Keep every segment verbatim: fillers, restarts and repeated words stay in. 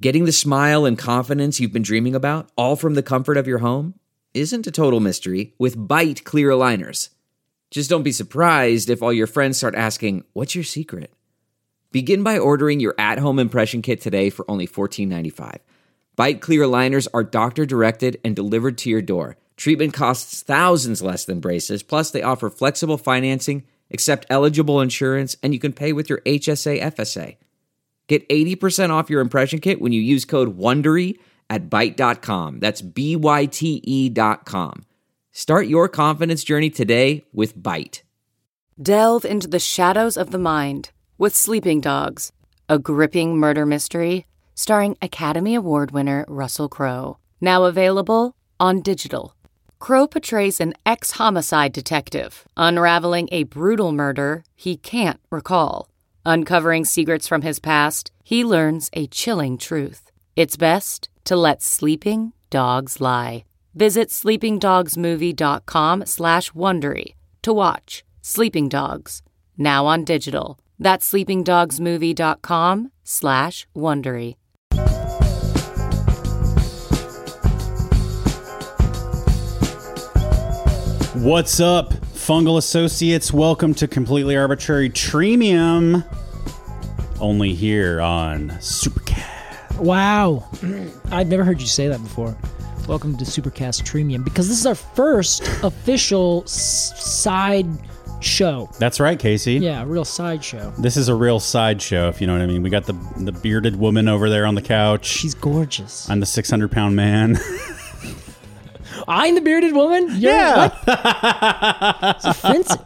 Getting the smile and confidence you've been dreaming about, all from the comfort of your home, isn't a total mystery with Byte clear aligners. Just don't be surprised if all your friends start asking, "What's your secret?" Begin by ordering your at-home impression kit today for only fourteen ninety-five. Byte clear aligners are doctor-directed and delivered to your door. Treatment costs thousands less than braces, plus they offer flexible financing, accept eligible insurance, and you can pay with your H S A F S A. Get eighty percent off your impression kit when you use code WONDERY at byte dot com. That's B Y T E dot com. Start your confidence journey today with Byte. Delve into the shadows of the mind with Sleeping Dogs, a gripping murder mystery starring Academy Award winner Russell Crowe. Now available on digital. Crowe portrays an ex-homicide detective unraveling a brutal murder he can't recall. Uncovering secrets from his past, he learns a chilling truth. It's best to let sleeping dogs lie. Visit sleepingdogsmovie.com slash Wondery to watch Sleeping Dogs, now on digital. That's sleepingdogsmovie.com slash Wondery. What's up, Fungal Associates? Welcome to Completely Arbitrary Treemium. Only here on Supercast. Wow. I've never heard you say that before. Welcome to Supercast Treemium, because this is our first official s- side show. That's right, Casey. Yeah, a real side show. This is a real side show, if you know what I mean. We got the the bearded woman over there on the couch. She's gorgeous. I'm the six hundred pound man. I'm the bearded woman? You're, Yeah. What? It's offensive.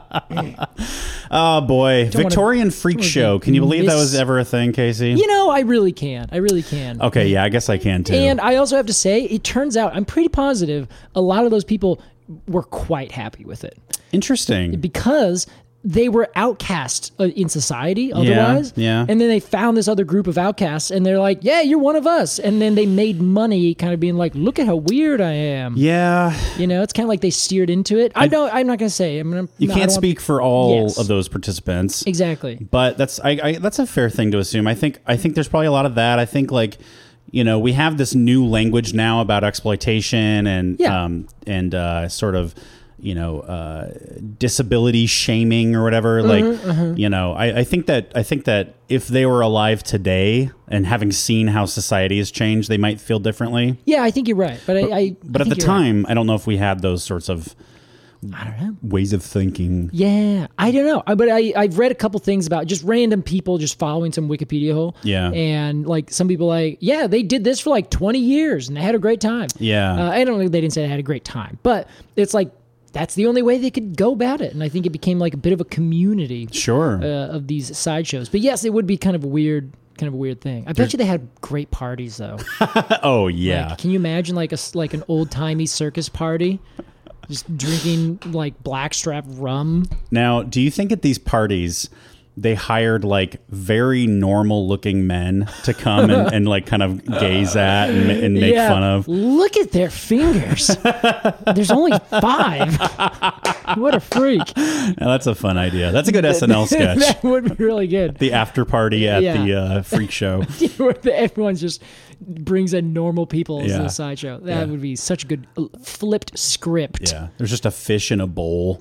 Oh, boy. Don't Victorian wanna- Freak wanna Show. be Can you believe that mis- was ever a thing, Casey? You know, I really can. I really can. Okay, yeah, I guess I can, too. And I also have to say, it turns out, I'm pretty positive, a lot of those people were quite happy with it. Interesting. Because they were outcasts uh, in society otherwise. Yeah, yeah. And then they found this other group of outcasts and they're like, yeah, you're one of us. And then they made money kind of being like, look at how weird I am. Yeah. You know, it's kind of like they steered into it. I, I don't, I'm not going to say. I mean, You no, can't I don't speak want, for all Yes. of those participants. Exactly. But that's I, I that's a fair thing to assume. I think I think there's probably a lot of that. I think like, you know, we have this new language now about exploitation and Yeah. um and uh, sort of, you know, uh, disability shaming or whatever. Mm-hmm, like, you know, I, I think that I think that if they were alive today and having seen how society has changed, they might feel differently. Yeah, I think you're right. But, But, I, I but I at the think you're right. time, I don't know if we had those sorts of I don't know. ways of thinking. Yeah, I don't know. I- But I, I've read a couple things about just random people just following some Wikipedia hole. Yeah. And like some people like, yeah, they did this for like twenty years and they had a great time. Yeah. Uh, I don't know. They didn't say they had a great time, but it's like, that's the only way they could go about it. And I think it became like a bit of a community Sure. uh, of these sideshows. But yes, it would be kind of a weird, kind of a weird thing. I bet you they had great parties though. oh yeah. Like, can you imagine like a s- like an old timey circus party? Just drinking like blackstrap rum. Now, do you think at these parties they hired like very normal looking men to come and, and like kind of gaze at and, ma- and make Yeah. fun of? Look at their fingers. There's only five. What a freak. Now, that's a fun idea. That's a good S N L sketch. That would be really good. The after party at Yeah. the uh, freak show. Where the- everyone just brings in normal people as Yeah. a sideshow. That Yeah. would be such a good uh, flipped script. Yeah. There's just a fish in a bowl.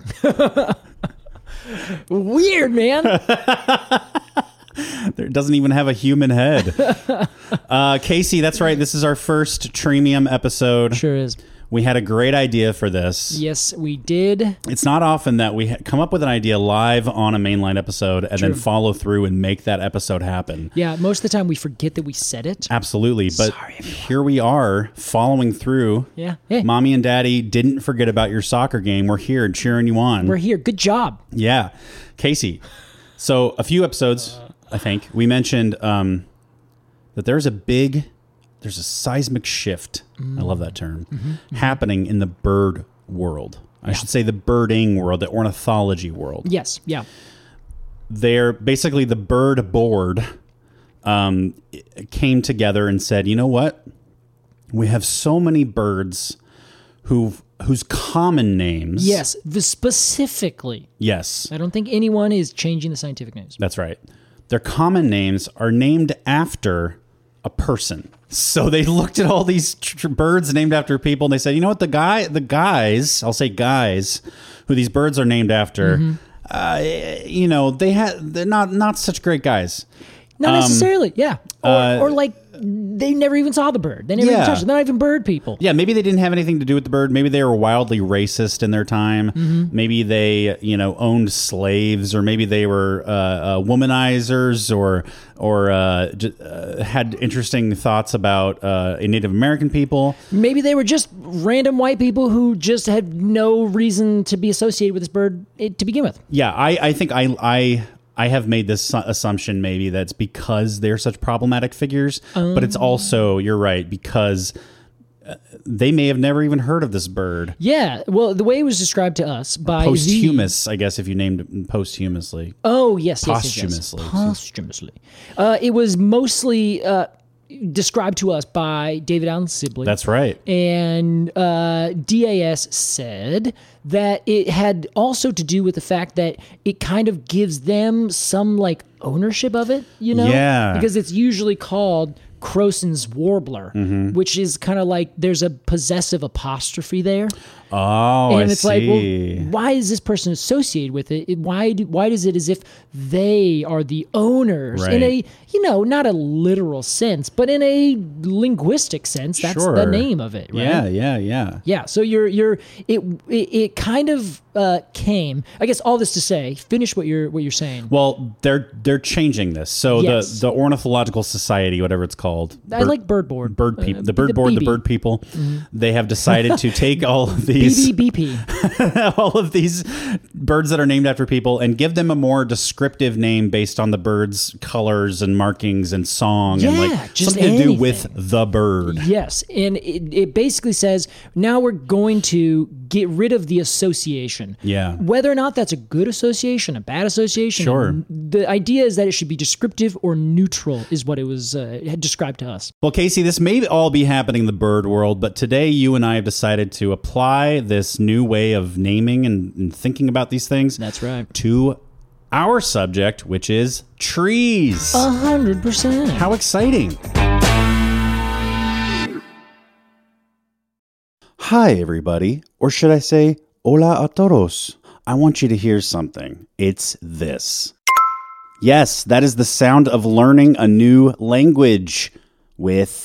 Weird, man. It doesn't even have a human head. Uh, Casey, that's right. This is our first Treemium episode. Sure is. We had a great idea for this. Yes, we did. It's not often that we ha- come up with an idea live on a mainline episode and then True. follow through and make that episode happen. Yeah, most of the time we forget that we said it. Absolutely. But Sorry, here we are following through. Yeah. Hey, Mommy and Daddy didn't forget about your soccer game. We're here cheering you on. we're here. Good job. Yeah. Casey. So a few episodes, I think, we mentioned um, that there's a big, there's a seismic shift. Mm. I love that term. Mm-hmm. Happening in the bird world. I should say the birding world, the ornithology world. Yes. Yeah. They're basically the bird board um, came together and said, you know what? We have so many birds who whose common names. Yes. The specifically. Yes, I don't think anyone is changing the scientific names. that's right. Their common names are named after a person. So they looked at all these tr- birds named after people, and they said, you know what, the guy, the guys, I'll say guys, who these birds are named after, mm-hmm. uh, you know, they had they're not not such great guys. Not um, necessarily, yeah. Or, uh, or like they never even saw the bird. They never yeah. even touched it. They're not even bird people. Yeah, maybe they didn't have anything to do with the bird. Maybe they were wildly racist in their time. Mm-hmm. Maybe they, you know, owned slaves, or maybe they were uh, uh, womanizers, or or uh, j- uh, had interesting thoughts about uh, Native American people. Maybe they were just random white people who just had no reason to be associated with this bird to begin with. Yeah, I, I think I I. I have made this assumption maybe that's because they're such problematic figures, um, but it's also, you're right, because they may have never even heard of this bird. Yeah, well, the way it was described to us by posthumous, the, I guess, if you named it posthumously. Oh, yes, yes, posthumously. Yes, yes. Posthumously. Uh, it was mostly uh, described to us by David Allen Sibley. That's right. And uh, D A S said that it had also to do with the fact that it kind of gives them some like ownership of it, you know? Yeah. Because it's usually called Croson's warbler, mm-hmm. which is kind of like there's a possessive apostrophe there. Oh, and I it's see. like, well, why is this person associated with it? it why do, why does it as if they are the owners right. in a, you know, not a literal sense, but in a linguistic sense? That's sure. the name of it, right? Yeah, yeah, yeah. Yeah. So you're you're it it, it kind of uh, came. I guess all this to say, finish what you're what you're saying. Well, they're they're changing this. So yes. the the Ornithological Society, whatever it's called, I bird, like bird board, bird people, uh, the bird the board, B B. the bird people. Mm-hmm. They have decided to take all of these B B B P, all of these birds that are named after people, and give them a more descriptive name based on the bird's colors and markings and song, yeah, and like just something anything. to do with the bird. Yes, and it, it basically says now we're going to get rid of the association. Yeah. Whether or not that's a good association, a bad association. Sure. The idea is that it should be descriptive or neutral, is what it was uh, it had described to us. Well, Casey, this may all be happening in the bird world, but today you and I have decided to apply this new way of naming and, and thinking about these things. That's right. To our subject, which is trees. A hundred percent. How exciting. Hi, everybody. Or should I say, hola a todos. I want you to hear something. It's this. Yes, that is the sound of learning a new language with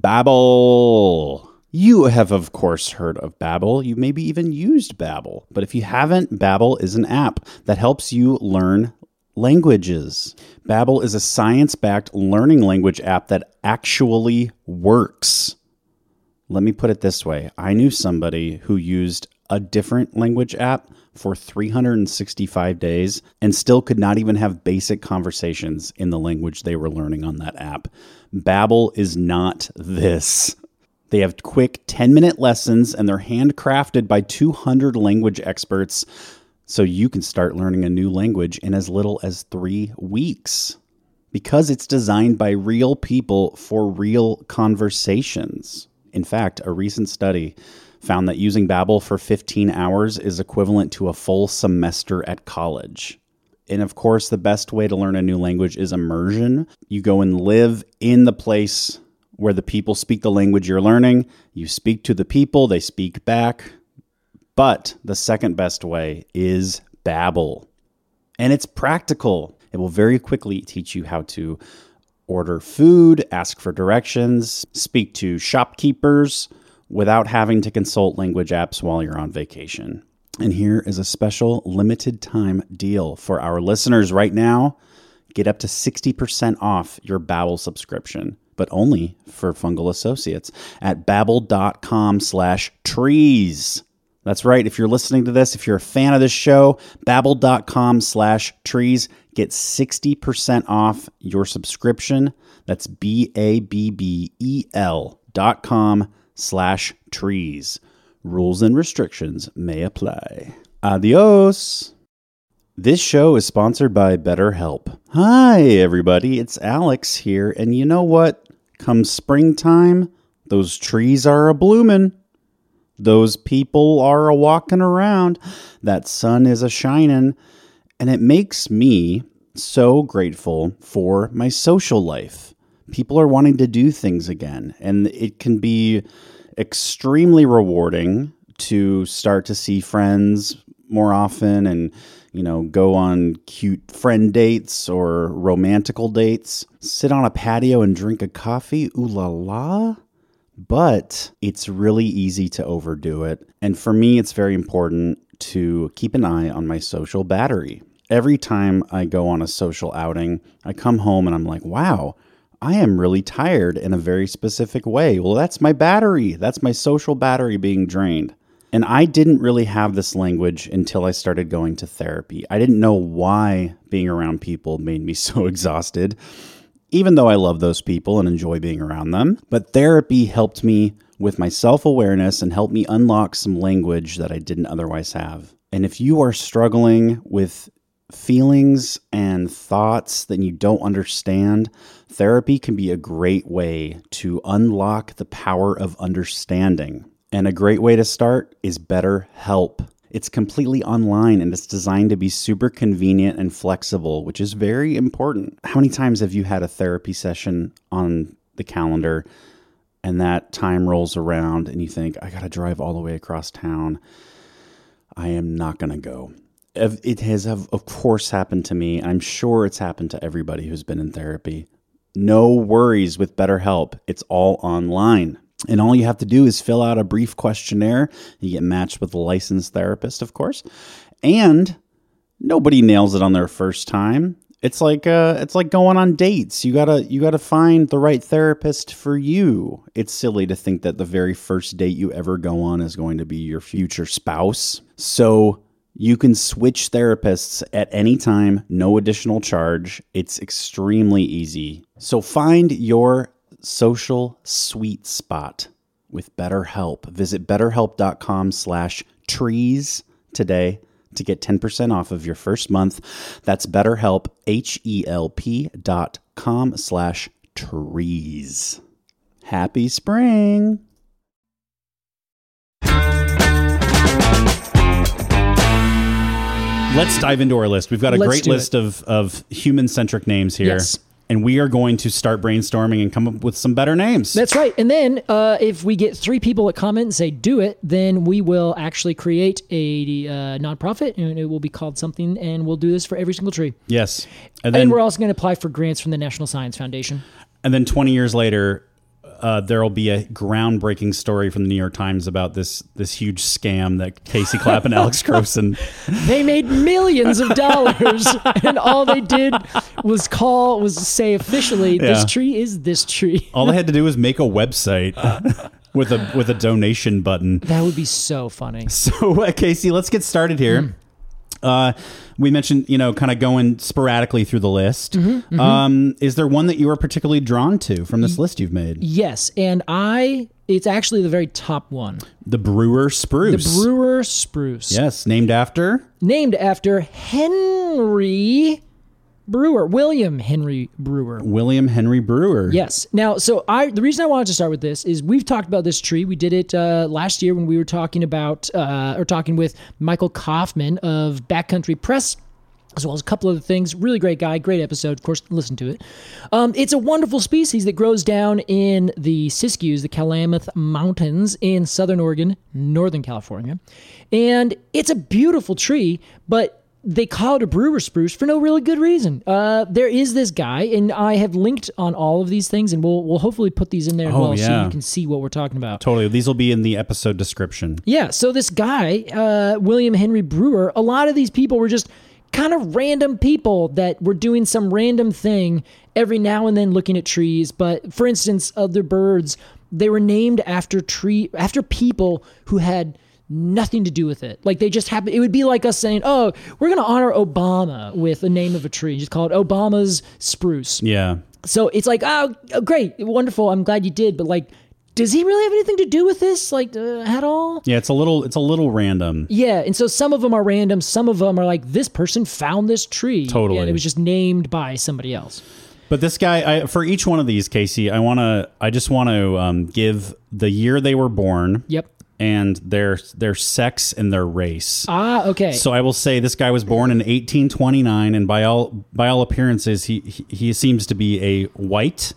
Babbel. You have, of course, heard of Babbel. You maybe even used Babbel. But if you haven't, Babbel is an app that helps you learn languages. Babbel is a science-backed learning language app that actually works. Let me put it this way. I knew somebody who used a different language app for three hundred sixty-five days and still could not even have basic conversations in the language they were learning on that app. Babbel is not this. They have quick ten-minute lessons, and they're handcrafted by two hundred language experts, so you can start learning a new language in as little as three weeks. Because it's designed by real people for real conversations. In fact, a recent study found that using Babbel for fifteen hours is equivalent to a full semester at college. And of course, the best way to learn a new language is immersion. You go and live in the place where the people speak the language you're learning. You speak to the people, they speak back. But the second best way is Babbel. And it's practical. It will very quickly teach you how to order food, ask for directions, speak to shopkeepers without having to consult language apps while you're on vacation. And here is a special limited time deal for our listeners right now. Get up to sixty percent off your Babbel subscription, but only for Fungal Associates at babbel.com slash trees. That's right. If you're listening to this, if you're a fan of this show, babbel.com slash trees. Get sixty percent off your subscription. That's B-A-B-B-E-L dot com slash trees. Rules and restrictions may apply. Adios. This show is sponsored by BetterHelp. Hi, everybody. It's Alex here. And you know what? Come springtime, those trees are a-bloomin'. Those people are a-walking around. That sun is a-shining. And it makes me so grateful for my social life people are wanting to do things again. And it can be extremely rewarding to start to see friends more often and, you know, go on cute friend dates or romantical dates, sit on a patio and drink a coffee. Ooh la la. But it's really easy to overdo it. And for me, it's very important to keep an eye on my social battery. Every time I go on a social outing, I come home and I'm like, wow, I am really tired in a very specific way. Well, that's my battery. That's my social battery being drained. And I didn't really have this language until I started going to therapy. I didn't know why being around people made me so exhausted, even though I love those people and enjoy being around them. But therapy helped me with my self-awareness and helped me unlock some language that I didn't otherwise have. And if you are struggling with feelings and thoughts that you don't understand, therapy can be a great way to unlock the power of understanding. And a great way to start is BetterHelp. It's completely online and it's designed to be super convenient and flexible, which is very important. How many times have you had a therapy session on the calendar and that time rolls around and you think, I got to drive all the way across town. I am not going to go. It has, of course, happened to me. I'm sure it's happened to everybody who's been in therapy. No worries with BetterHelp. It's all online. And all you have to do is fill out a brief questionnaire. You get matched with a licensed therapist, of course. And nobody nails it on their first time. It's like uh, it's like going on dates. You gotta you gotta find the right therapist for you. It's silly to think that the very first date you ever go on is going to be your future spouse. So you can switch therapists at any time, no additional charge. It's extremely easy. So find your social sweet spot with BetterHelp. Visit betterhelp.com slash trees today to get ten percent off of your first month. That's BetterHelp, H-E-L-P dot com slash trees. Happy spring. Let's dive into our list. We've got a Let's great do list it. of, of human-centric names here. Yes. And we are going to start brainstorming and come up with some better names. That's right. And then uh, if we get three people that comment and say, do it, then we will actually create a uh, nonprofit and it will be called something and we'll do this for every single tree. Yes. And, And then, we're also going to apply for grants from the National Science Foundation. and then twenty years later, uh, there will be a groundbreaking story from the New York Times about this this huge scam that Casey Clapp and Alex Croson. They made millions of dollars and all they did was call, was say officially, Yeah. this tree is this tree. All they had to do was make a website with a with a donation button. That would be so funny. So, uh, Casey, let's get started here. Mm. Uh, we mentioned, you know, kind of going sporadically through the list. Mm-hmm, mm-hmm. Um, is there one that you are particularly drawn to from this list you've made? Yes, and I, it's actually the very top one. The Brewer Spruce. The Brewer Spruce. Yes, named after? Named after Henry Brewer, William Henry Brewer. William Henry Brewer. Yes. Now, so I the reason I wanted to start with this is we've talked about this tree. We did it uh, last year when we were talking about uh, or talking with Michael Kaufman of Backcountry Press, as well as a couple other things. Really great guy, great episode. Of course, listen to it. Um, it's a wonderful species that grows down in the Siskiyous, the Klamath Mountains in southern Oregon, northern California, and it's a beautiful tree, but they call it a brewer spruce for no really good reason. Uh, there is this guy, and I have linked on all of these things, and we'll we'll hopefully put these in there as Oh, well so yeah. you can see what we're talking about. Totally. These will be in the episode description. Yeah, so this guy, uh, William Henry Brewer, a lot of these people were just kind of random people that were doing some random thing every now and then looking at trees. But for instance, other birds, they were named after tree after people who had nothing to do with it. Like they just happened. It would be like us saying, oh, we're going to honor Obama with the name of a tree. Just call it Obama's spruce. Yeah. So it's like, oh, oh, great, wonderful. I'm glad you did. But like, does he really have anything to do with this? Like uh, at all? Yeah, it's a little it's a little random. Yeah. And so some of them are random. Some of them are like, this person found this tree. Totally. And it was just named by somebody else. But this guy, I, for each one of these, Casey, I want to I just want to um, give the year they were born. Yep. And their their sex and their race. Ah, okay. So I will say this guy was born in eighteen twenty-nine, and by all by all appearances, he he, he seems to be a white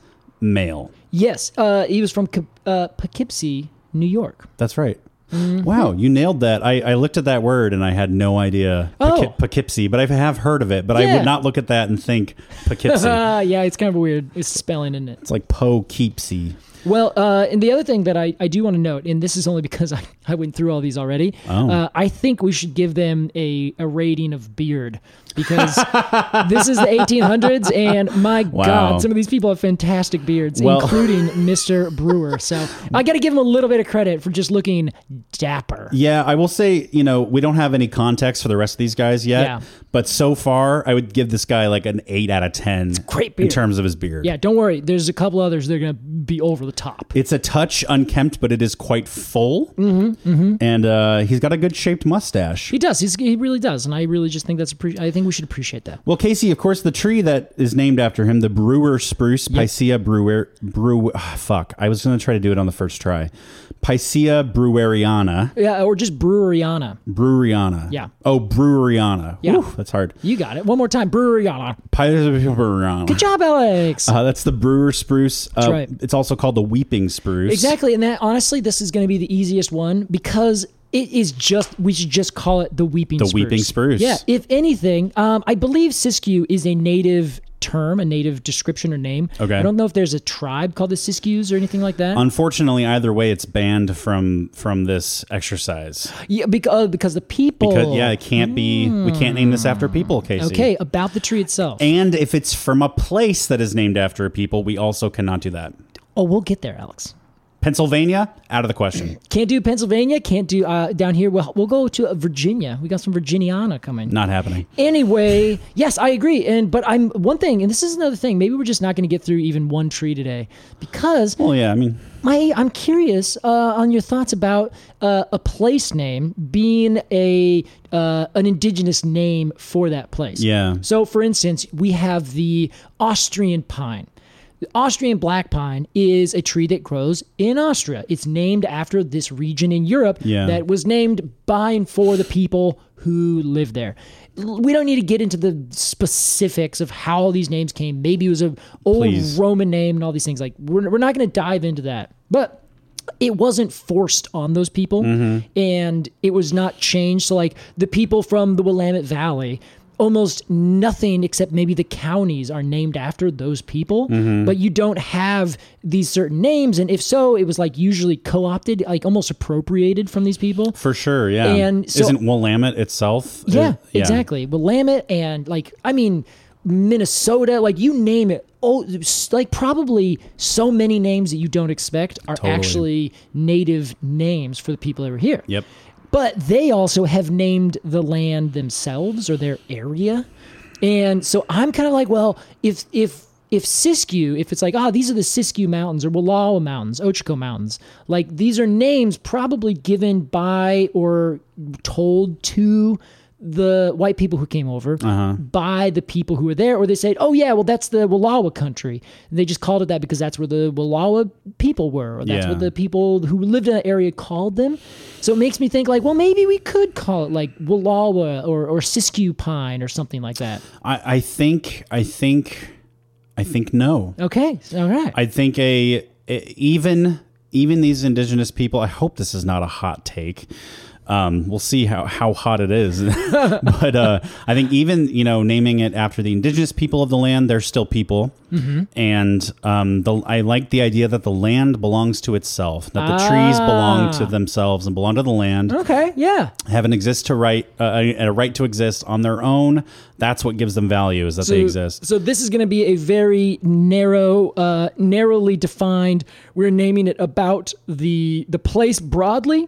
male. Yes, uh, he was from K- uh, Poughkeepsie, New York. That's right. Mm-hmm. Wow, you nailed that. I, I looked at that word and I had no idea Oh. Poughke- Poughkeepsie, but I have heard of it. But I Yeah. would not look at that and think Poughkeepsie. Uh, yeah, it's kind of weird. It's spelling, isn't it? It's like Poughkeepsie. Well, uh, and the other thing that I, I do want to note, and this is only because I, I went through all these already, Oh. uh, I think we should give them a, a rating of beard because this is the eighteen hundreds, and my Wow. God, some of these people have fantastic beards, Well- including Mister Brewer. So I got to give him a little bit of credit for just looking dapper. Yeah, I will say, you know, we don't have any context for the rest of these guys yet. Yeah. But so far, I would give this guy like an eight out of ten great in beard. terms of his beard. Yeah, don't worry. There's a couple others that are going to be over the top. It's a touch unkempt, but it is quite full. Mm-hmm, mm-hmm. And uh, he's got a good shaped mustache. He does. He's, he really does, and I really just think that's. Appre- I think we should appreciate that. Well, Casey, of course, the tree that is named after him, the Brewer spruce, Picea brewer, brew. ah, fuck, I was going to try to do it on the first try. Picea breweriana. Yeah, or just Breweriana. Breweriana. Yeah. Oh, Breweriana. Yeah. Whew, that's hard. You got it. One more time. Breweriana. Picea breweriana. Good job, Alex. Uh, that's the brewer spruce. Uh, right. It's also called the weeping spruce. Exactly, and that honestly, this is going to be the easiest one because it is just we should just call it the weeping The spruce. weeping spruce. Yeah. If anything, um, I believe Siskiyou is a native term, a native description or name. Okay. I don't know if there's a tribe called the Siskiyous or anything like that. Unfortunately, either way, it's banned from from this exercise. yeah, because because the people. Because yeah, it can't be. We can't name this after people, Casey. Okay, about the tree itself. And if it's from a place that is named after a people, we also cannot do that. oh, we'll get there, Alex. Pennsylvania, out of the question. Can't do Pennsylvania. Can't do uh, down here. We'll, we'll go to uh, Virginia. We got some Virginiana coming. Not happening. Anyway, yes, I agree. And but I'm one thing, and this is another thing. Maybe we're just not going to get through even one tree today because Well, yeah, I mean, my I'm curious uh, on your thoughts about uh, a place name being a uh, an indigenous name for that place. Yeah. So, for instance, we have the Austrian pine. The Austrian black pine is a tree that grows in Austria. It's named after this region in Europe Yeah. that was named by and for the people who live there. We don't need to get into the specifics of how all these names came. Maybe it was an old Please. Roman name and all these things. Like we're, we're not going to dive into that. But it wasn't forced on those people, Mm-hmm. and it was not changed. So, like the people from the Willamette Valley, almost nothing except maybe the counties are named after those people, Mm-hmm. but you don't have these certain names. And if so, it was like usually co-opted, like almost appropriated from these people. for sure, yeah. And so- Isn't Willamette itself? Yeah, uh, exactly. Willamette and like, I mean, Minnesota, like you name it. Oh, s- like probably so many names that you don't expect are Totally. actually native names for the people that are here. Yep. But they also have named the land themselves or their area. And so I'm kind of like, well, if if if Siskiyou, if it's like, ah, these are the Siskiyou Mountains or Wallowa Mountains, Ochiko Mountains, like these are names probably given by or told to the white people who came over by the people who were there, or they said, oh yeah, well that's the Wallowa country. And they just called it that because that's where the Wallowa people were, or that's Yeah. what the people who lived in that area called them. So it makes me think like, well, maybe we could call it like Wallowa or, or Siskiyou pine or something like that. I, I think, I think, I think no. Okay, all right. I think a, a even even these indigenous people. I hope this is not a hot take. Um, we'll see how, how hot it is. But uh, I think even, you know, naming it after the indigenous people of the land, they're still people. Mm-hmm. And um, the, I like the idea that the land belongs to itself, that the trees belong to themselves and belong to the land. Okay, yeah. Have an exist to right, uh, a, a right to exist on their own. That's what gives them value, is that they exist. So this is going to be a very narrow, uh, narrowly defined. We're naming it about the the place broadly,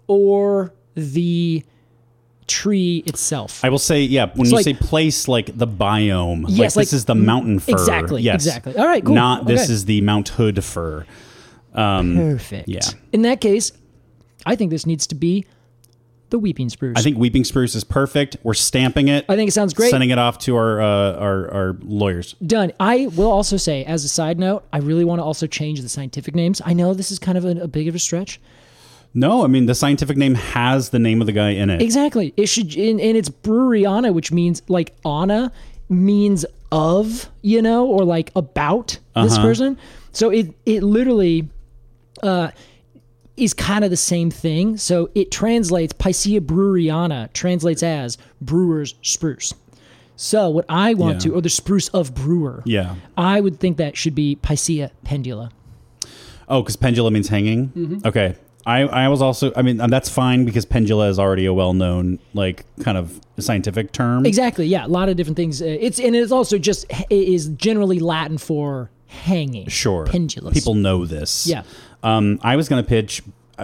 or the tree itself. I will say, yeah, when It's you like- say place, like the biome, Yes, like this like- is the mountain fir. Exactly, Yes. exactly. All right, cool. Not this Okay. is the Mount Hood fir. Um, Perfect. yeah. In that case, I think this needs to be the weeping spruce. I think weeping spruce is perfect. We're stamping it. I think it sounds great. Sending it off to our uh, our, our lawyers. Done. I will also say, as a side note, I really want to also change the scientific names. I know this is kind of a, a big of a stretch. No, I mean the scientific name has the name of the guy in it. Exactly. It should, and, and it's Breweriana, which means like Anna means of, you know, or like about this Uh-huh. person. So it it literally uh, is kind of the same thing. So it translates, Picea breweriana translates as brewer's spruce. So what I want Yeah. to, or the spruce of brewer, Yeah. I would think that should be Picea pendula. Oh, because pendula means hanging? Mm-hmm. Okay. I, I was also, I mean, um, that's fine because pendula is already a well-known, like, kind of scientific term. Exactly. Yeah. A lot of different things. Uh, It's, and it's also just, it is generally Latin for hanging. Sure. Pendulous. People know this. Yeah. Um, I was going to pitch, uh,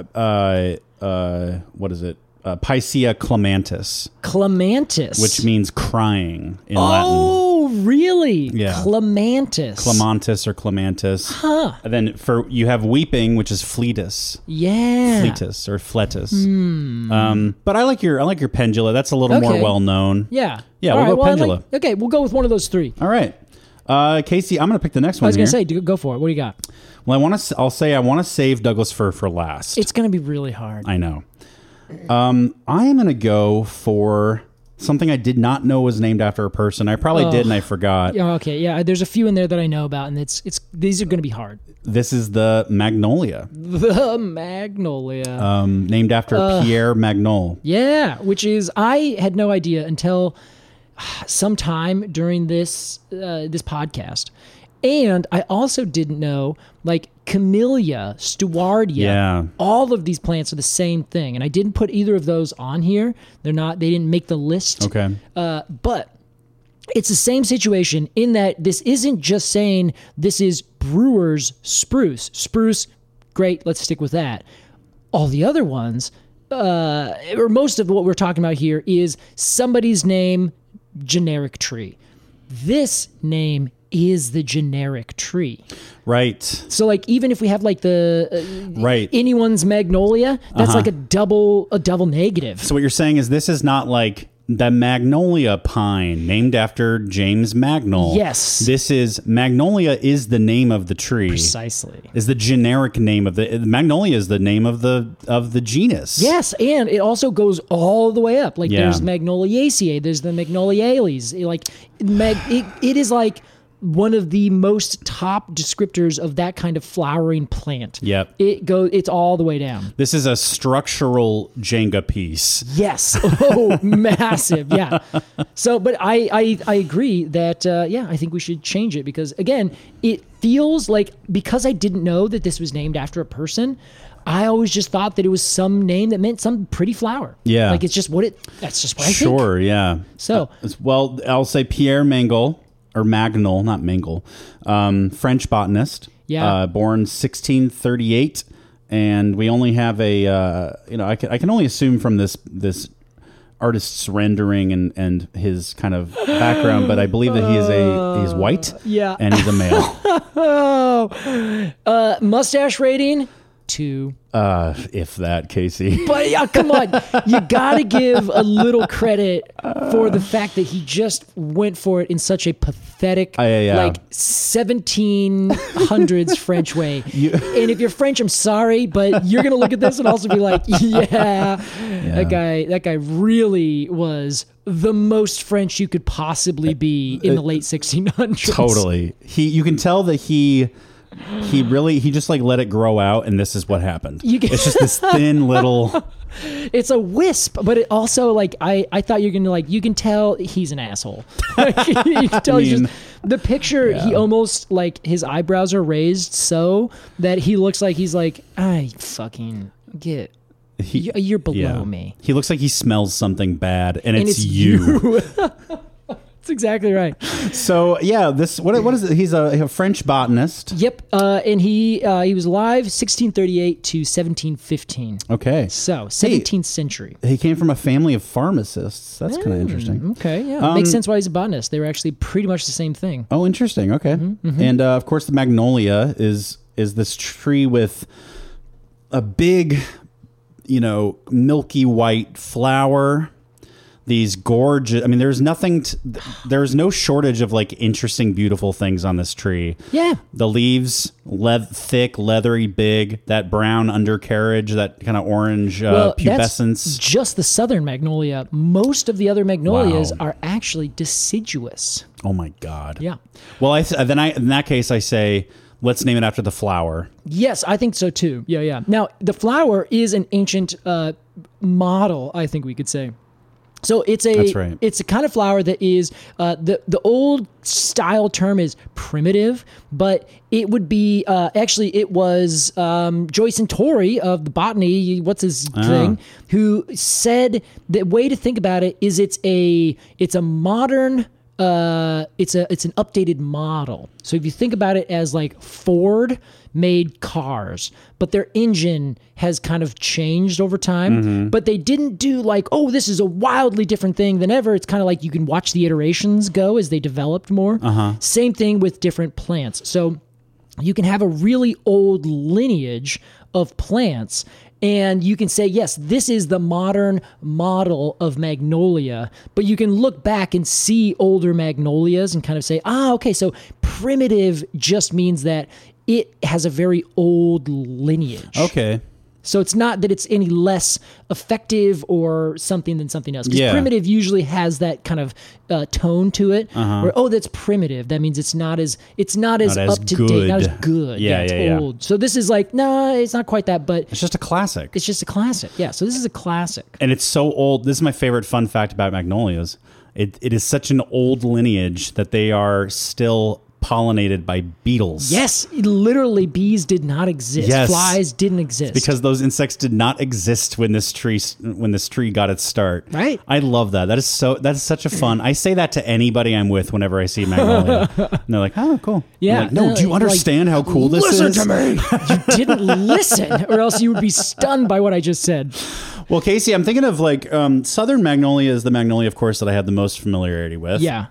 uh, what is it? Uh, Picea clemantis, Clemantis. which means crying in Latin. Oh, really? Yeah. Clemantis. Clemantis or clemantis. Huh. And then for you have weeping, which is fletus. Yeah. Fletus or fletus. Um, but I like your I like your pendula. That's a little more Okay. well known. Yeah. Yeah, All we'll right, go well, I pendula. like- okay, we'll go with one of those three. All right, uh, Casey, I'm going to pick the next I one. was going to here. say, do- go for it. What do you got? Well, I want to. I'll say I want to save Douglas fir for last. It's going to be really hard. I know. Um, I am going to go for something I did not know was named after a person. I probably did and I forgot. Yeah, okay, yeah. There's a few in there that I know about, and it's it's these are going to be hard. This is the magnolia, The magnolia. um, named after Pierre Magnol. Yeah, which is I had no idea until sometime during this uh, this podcast, and I also didn't know like Camellia, Stewardia. Yeah. All of these plants are the same thing, and I didn't put either of those on here. They're not. They didn't make the list. Okay. Uh, but it's the same situation in that this isn't just saying this is brewer's spruce. Spruce, great. Let's stick with that. All the other ones, uh, or most of what we're talking about here, is somebody's name, generic tree. This name is the generic tree. Right. So, like, even if we have like the uh, Right. anyone's magnolia, that's Uh-huh. like a double a double negative. So what you're saying is this is not like the magnolia pine named after James Magnol. Yes. This is magnolia is the name of the tree. Precisely. Is the generic name of the magnolia is the name of the of the genus. Yes, and it also goes all the way up. Like Yeah. there's Magnoliaceae, there's the Magnoliales. Like mag, it, it is like one of the most top descriptors of that kind of flowering plant. Yep. It goes. It's all the way down. This is a structural Jenga piece. Yes. Oh, massive. Yeah. So, but I, I, I agree that, uh, yeah, I think we should change it because, again, it feels like because I didn't know that this was named after a person, I always just thought that it was some name that meant some pretty flower. Yeah. Like it's just what it, that's just what I think. Sure, yeah. So- Uh, well, I'll say Pierre Mangel or Magnol, not Mangel, um, French botanist. Yeah. Uh, born sixteen thirty-eight, and we only have a uh, you know I can I can only assume from this this artist's rendering and and his kind of background, but I believe that he is a he's white. yeah. And he's a male. Oh, uh, mustache rating two. uh, if that, Casey. But yeah, come on, you gotta give a little credit for the fact that he just went for it in such a pathetic, Uh, yeah, yeah. like seventeen hundreds French way. And if you're French, I'm sorry, but you're gonna look at this and also be like, yeah, that guy, that guy really was the most French you could possibly be in the late sixteen hundreds. Totally. He you can tell that he he really he just like let it grow out and this is what happened. You can- It's just this thin little It's a wisp, but it also like I, I thought you're gonna like you can tell he's an asshole. Like, you can tell I he's mean, just the picture. He almost like his eyebrows are raised so that he looks like he's like I fucking get he, you- you're below yeah. me. He looks like he smells something bad and, And it's, it's you. That's exactly right. So yeah, this what what is it? He's a, a French botanist. Yep. Uh, and he uh, he was alive sixteen thirty-eight to seventeen fifteen. Okay. So seventeenth century. He came from a family of pharmacists. That's kind of interesting. Okay, yeah, Um, makes sense why he's a botanist. They were actually pretty much the same thing. Oh, interesting. Okay. Mm-hmm, And uh, of course, the magnolia is is this tree with a big, you know, milky white flower these gorgeous. I mean, there's nothing. To, there's no shortage of like interesting, beautiful things on this tree. Yeah. The leaves, le- thick, leathery, big. That brown undercarriage, that kind of orange uh, Well, pubescence. that's just the southern magnolia. Most of the other magnolias Wow. are actually deciduous. Oh my God. Yeah. Well, I th- then I in that case I say let's name it after the flower. Yes, I think so too. Yeah, yeah. Now, the flower is an ancient uh, model, I think we could say. So it's a That's right. it's a kind of flower that is uh, the the old style term is primitive, but it would be uh, actually it was um, Joyce and Torrey of the botany, what's his thing, who said the way to think about it is it's a it's a modern uh, it's a it's an updated model. So if you think about it as like Ford made cars, but their engine has kind of changed over time. Mm-hmm. But they didn't do like, oh, this is a wildly different thing than ever. It's kind of like you can watch the iterations go as they developed more. Uh-huh. Same thing with different plants. So you can have a really old lineage of plants, and you can say, yes, this is the modern model of magnolia, but you can look back and see older magnolias and kind of say, ah, okay, so primitive just means that it has a very old lineage. Okay. So it's not that it's any less effective or something than something else. Because Yeah. primitive usually has that kind of uh, tone to it. Uh-huh. Where, oh, that's primitive. That means it's not as it's not as, Not as up to date, not as good. good. Yeah, it's yeah, yeah. old. So this is like, no, nah, it's not quite that, but It's just a classic. it's just a classic. Yeah. So this is a classic. And it's so old. This is my favorite fun fact about magnolias. It it is such an old lineage that they are still pollinated by beetles. Yes, literally, bees did not exist. Yes. Flies didn't exist Because those insects did not exist when this tree when this tree got its start. Right. I love that. That is so that is such a fun. I say that to anybody I'm with whenever I see magnolia. And they're like, "Oh, cool." Yeah. I'm like, no, No, do you like, understand how cool this listen is? to me. You didn't listen, or else you would be stunned by what I just said. Well, Casey, I'm thinking of like um, southern magnolia is the magnolia, of course, that I have the most familiarity with. Yeah.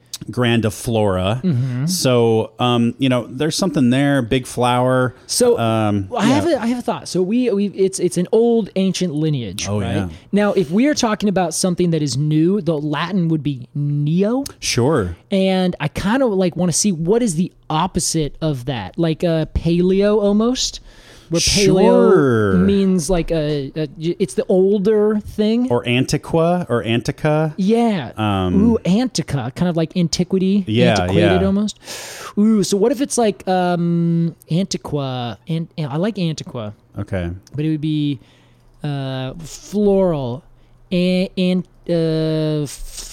Grandiflora. Mm-hmm. So, um, you know, there's something there. Big flower. So Um, I yeah. have a, I have a thought. So we we it's it's an old ancient lineage. Oh, right? yeah. Now, if we are talking about something that is new, the Latin would be neo, Sure. and I kind of like want to see what is the opposite of that, like a paleo almost, where paleo Sure. means like a, a it's the older thing. Or antiqua or antica. Yeah. Um, Ooh, antica, kind of like antiquity, Yeah, antiquated yeah. almost. Ooh, so what if it's like um, antiqua? And I like antiqua, Okay. but it would be uh, floral and and uh,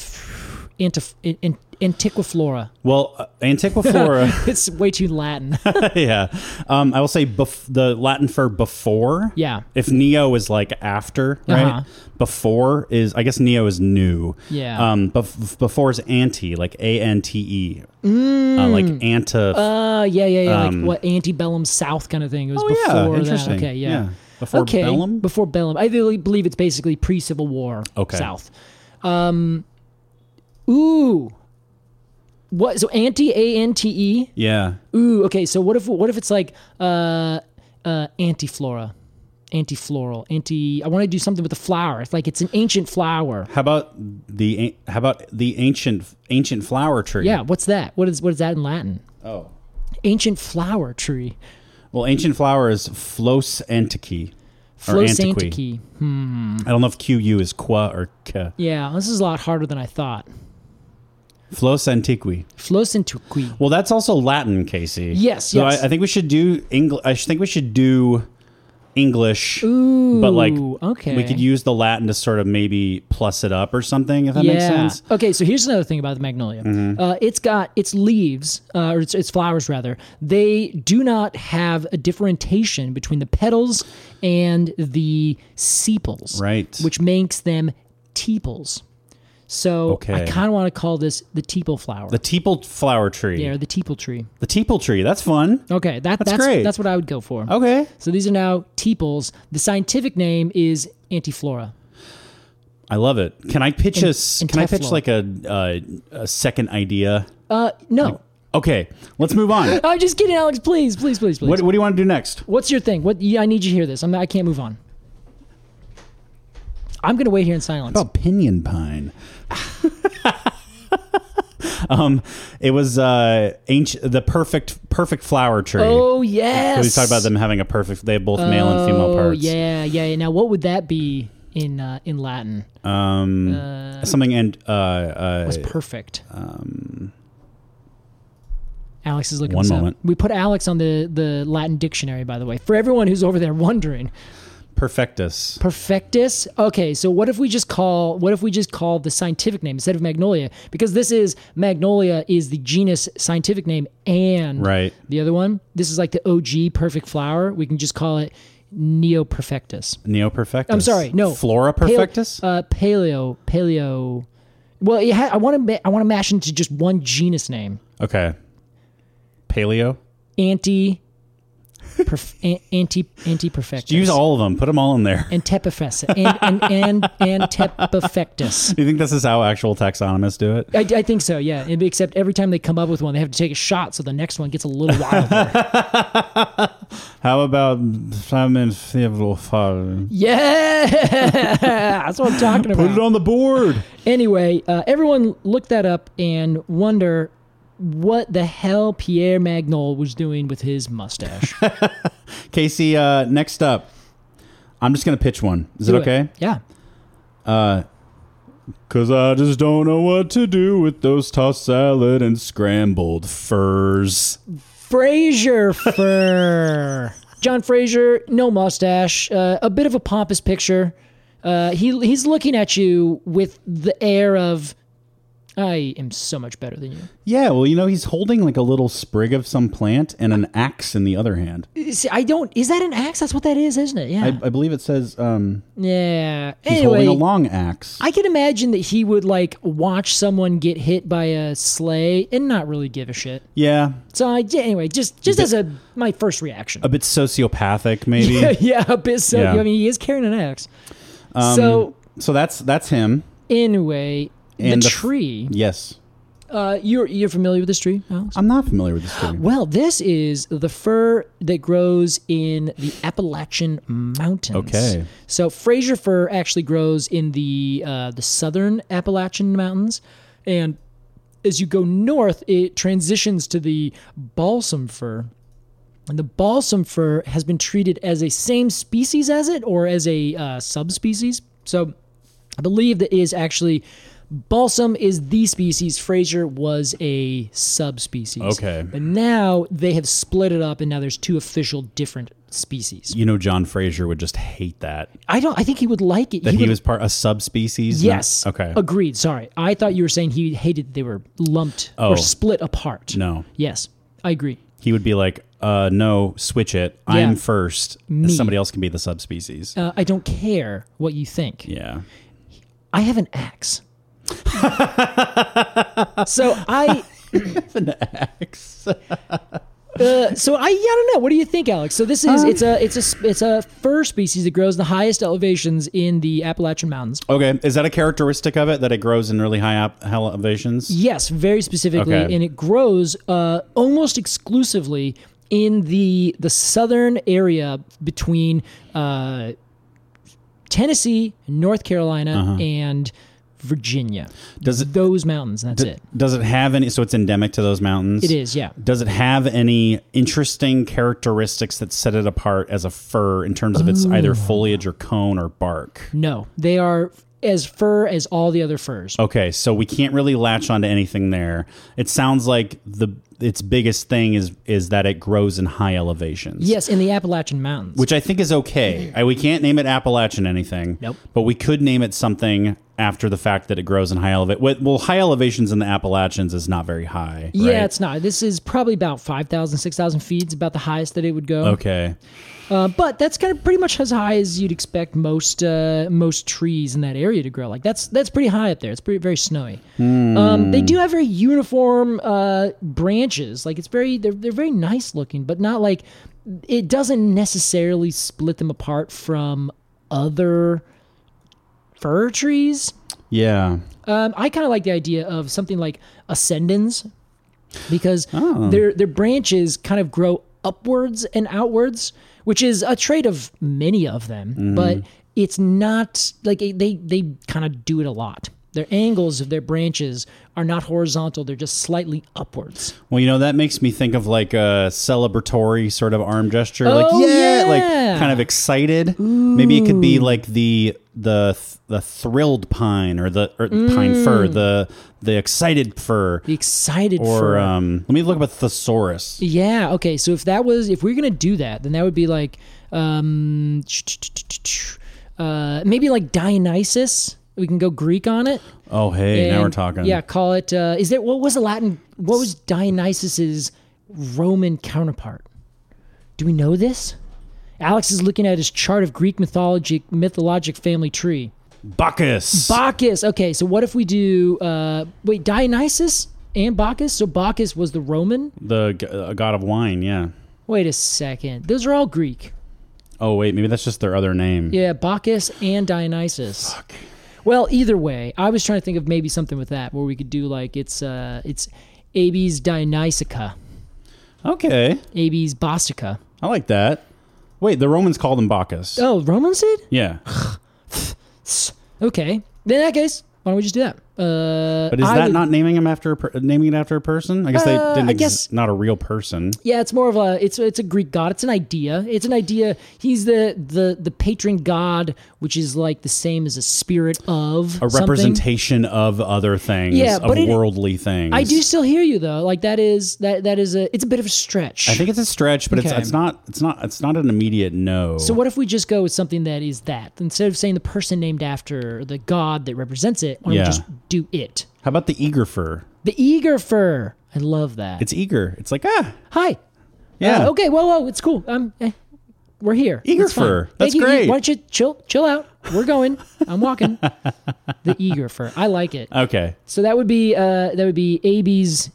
f- antif- an- antiquiflora. Well, uh, antiquiflora. It's way too Latin. yeah. Um, I will say bef- the Latin for before. Yeah. If neo is like after, right? Uh-huh. Before is, I guess neo is new. Yeah. Um, bef- before is anti, like A N T E. Mm. Uh, like anta. Uh, yeah, yeah, yeah. Um, like what antebellum South kind of thing. It was oh, before yeah. that. Interesting. Okay, yeah. Yeah. Before okay, Bellum? Before Bellum. I really believe it's basically pre-Civil War Okay. South. Um, ooh. What? So anti A N T E. Yeah. Ooh. Okay. So what if what if it's like uh uh anti-flora, anti-floral, anti? I want to do something with the flower. It's like it's an ancient flower. How about the an- how about the ancient ancient flower tree? Yeah. What's that? What is what is that in Latin? Oh. Ancient flower tree. Well, ancient flower is Flos antiqui. Or Flos antiqui. antiqui. I don't know if Q U is qua or k. Yeah. This is a lot harder than I thought. Flos antiqui. Flos antiqui. Well, that's also Latin, Casey. Yes, So yes. I, I think we should do English. I think we should do English. Ooh. But like, okay. we could use the Latin to sort of maybe plus it up or something. If that yeah. makes sense. Okay, so here's another thing about the magnolia. Uh, it's got its leaves, uh, or its, its flowers rather. They do not have a differentiation between the petals and the sepals, Right. Which makes them tepals. So Okay. I kind of want to call this the teeple flower. The teeple flower tree. yeah, or the teeple tree. The teeple tree. That's fun. Okay, that, That's that's great. That's what I would go for. Okay. So these are now tepals. The scientific name is antiflora. I love it. Can I pitch a? In- s- Can I pitch Inteflora. like a, a a second idea? Uh, no. Okay. Let's move on. I'm just kidding, Alex. Please, please, please, please. What What do you want to do next? What's your thing? What? Yeah, I need you to hear this. I'm, I can't move on. I'm going to wait here in silence. What about pinyon pine? um, it was uh, ancient, the perfect perfect flower tree. Oh, yes. So we talked about them having a perfect. They have both male and female Oh, parts. yeah, yeah. Now, what would that be in uh, in Latin? Um, Uh, something and uh, uh, Was perfect. um, Alex is looking one this up. moment. We put Alex on the, the Latin dictionary, by the way, for everyone who's over there wondering. perfectus. Perfectus. Okay, so what if we just call what if we just call the scientific name instead of Magnolia? Because this is Magnolia is the genus scientific name, and Right. the other one, this is like the O G perfect flower. We can just call it Neoperfectus. Neoperfectus. I'm sorry, no. Flora Pale- perfectus. uh, paleo, paleo. Well, it ha- I want to I want to mash into just one genus name. Okay. Paleo. Anti, perf- an- anti, anti perfectus. Use all of them. Put them all in there. Antepifes and and and Antepifectus. Do you think this is how actual taxonomists do it? I, I think so, yeah. Except every time they come up with one, they have to take a shot, so the next one gets a little wilder. How about Simon Theodore? Yeah, that's what I'm talking about. Put it on the board. Anyway, uh, everyone look that up and wonder what the hell Pierre Magnol was doing with his mustache. Casey, uh, next up, I'm just going to pitch one. Is Do it okay? Yeah. Uh, Cause I just don't know what to do with those tossed salad and scrambled furs. Fraser fur. John Fraser, no mustache, uh, a bit of a pompous picture. Uh, he he's looking at you with the air of, I am so much better than you. Yeah, well, you know, he's holding like a little sprig of some plant and an axe in the other hand. See, I don't. Is that an axe? That's what that is, isn't it? Yeah. I, I believe it says um, yeah. he's Anyway, holding a long axe. I can imagine that he would like watch someone get hit by a sleigh and not really give a shit. yeah, So I, yeah, anyway, just just as a my first reaction. a bit sociopathic, maybe. yeah, yeah, a bit so. Yeah. I mean, he is carrying an axe. Um, so so that's that's him. anyway, And the the f- tree. Yes, Uh, you're you're familiar with this tree, Alex? I'm not familiar with this tree. Well, this is the fir that grows in the Appalachian Mountains. Okay. So Fraser fir actually grows in the uh, the southern Appalachian Mountains, and as you go north, it transitions to the balsam fir. And the balsam fir has been treated as a same species as it, or as a uh, subspecies. So I believe that is actually. Balsam is the species. Fraser was a subspecies. Okay. But now they have split it up, and now there's two official different species. You know, John Fraser would just hate that. I don't. I think he would like it. That he, would- was part a subspecies. Yes. Not- okay. Agreed. Sorry. I thought you were saying he hated they were lumped Oh. or split apart. No. Yes. I agree. He would be like, uh, no, switch it. Yeah. I'm first. Me. Somebody else can be the subspecies. Uh, I don't care what you think. Yeah. I have an axe. so I. An axe. Uh, so I, I don't know. What do you think, Alex? So this is it's a it's a sp- it's a fir species that grows the highest elevations in the Appalachian Mountains. Okay. Is that a characteristic of it that it grows in really high up elevations? Yes, very specifically, Okay. and it grows uh, almost exclusively in the the southern area between uh, Tennessee, North Carolina, and Virginia. Uh-huh. Does it- those mountains? That's D- it. Does it have any? So it's endemic to those mountains. It is, yeah. Does it have any interesting characteristics that set it apart as a fir in terms of its either foliage or cone or bark? No, they are as fir as all the other firs. Okay, so we can't really latch onto anything there. It sounds like the its biggest thing is is that it grows in high elevations. Yes, in the Appalachian Mountains. Which I think is okay. I, we can't name it Appalachian anything. Nope. But we could name it something after the fact that it grows in high elevation. Well, high elevations in the Appalachians is not very high. yeah, right? it's not. This is probably about five thousand, six thousand feet. It's about the highest that it would go. Okay. Uh, but that's kind of pretty much as high as you'd expect most uh, most trees in that area to grow. Like that's that's pretty high up there. It's pretty very snowy. Um, they do have very uniform uh, branches. Like it's very they're they're very nice looking, but not like it doesn't necessarily split them apart from other fir trees. Yeah. Um, I kind of like the idea of something like ascendens because Oh. their their branches kind of grow upwards and outwards, which is a trait of many of them. Mm-hmm. But it's not like they they kind of do it a lot. Their angles of their branches are not horizontal; they're just slightly upwards. Well, you know, that makes me think of like a celebratory sort of arm gesture, Oh, like yeah, yeah. like kind of excited. Maybe it could be like the the the thrilled pine or the or pine fir, the the excited fir, The excited or fur. um. Let me look up a thesaurus. Yeah. Okay. So if that was, if we're gonna do that, then that would be like, um, uh, maybe like Dionysus. We can go Greek on it. Oh, hey, now And, we're talking. Yeah. Call it. Uh, is there? What was the Latin? What was Dionysus's Roman counterpart? Do we know this? Alex is looking at his chart of Greek mythologic mythologic family tree. Bacchus. Bacchus. Okay. So what if we do? Uh, wait, Dionysus and Bacchus. So Bacchus was the Roman. the g- uh, god of wine. Yeah. Wait a second. Those are all Greek. Oh wait, maybe that's just their other name. Yeah, Bacchus and Dionysus. Fuck. Well, either way, I was trying to think of maybe something with that where we could do like it's uh it's Abies Dionysica, Okay, Abies Bostica. I like that. Wait, the Romans called him Bacchus. Oh, Romans did? Yeah, Okay. Then in that case, why don't we just do that? Uh, but is I that would- not naming him after a per- naming it after a person? I guess they Uh, didn't. I Ex- guess- not a real person. Yeah, it's more of a it's it's a Greek god. It's an idea. It's an idea. He's the the the patron god, which is like the same as a spirit of A something. representation of other things, Yeah, of but it- worldly things. I do still hear you though. Like that is that that is a it's a bit of a stretch. I think it's a stretch, but Okay. it's it's not it's not it's not an immediate no. So what if we just go with something that is that instead of saying the person named after the god that represents it? Why don't Yeah. we just do it? How about the eager fur? The eager fur. I love that. It's eager. It's like ah, Hi. yeah. Uh, okay. Whoa, whoa. It's cool. Um, eh, we're here. Eager It's fine. fur. Thank That's you. great. Why don't you chill? Chill out. We're going. I'm walking. The eager fur. I like it. Okay. So that would be uh, that would be A B's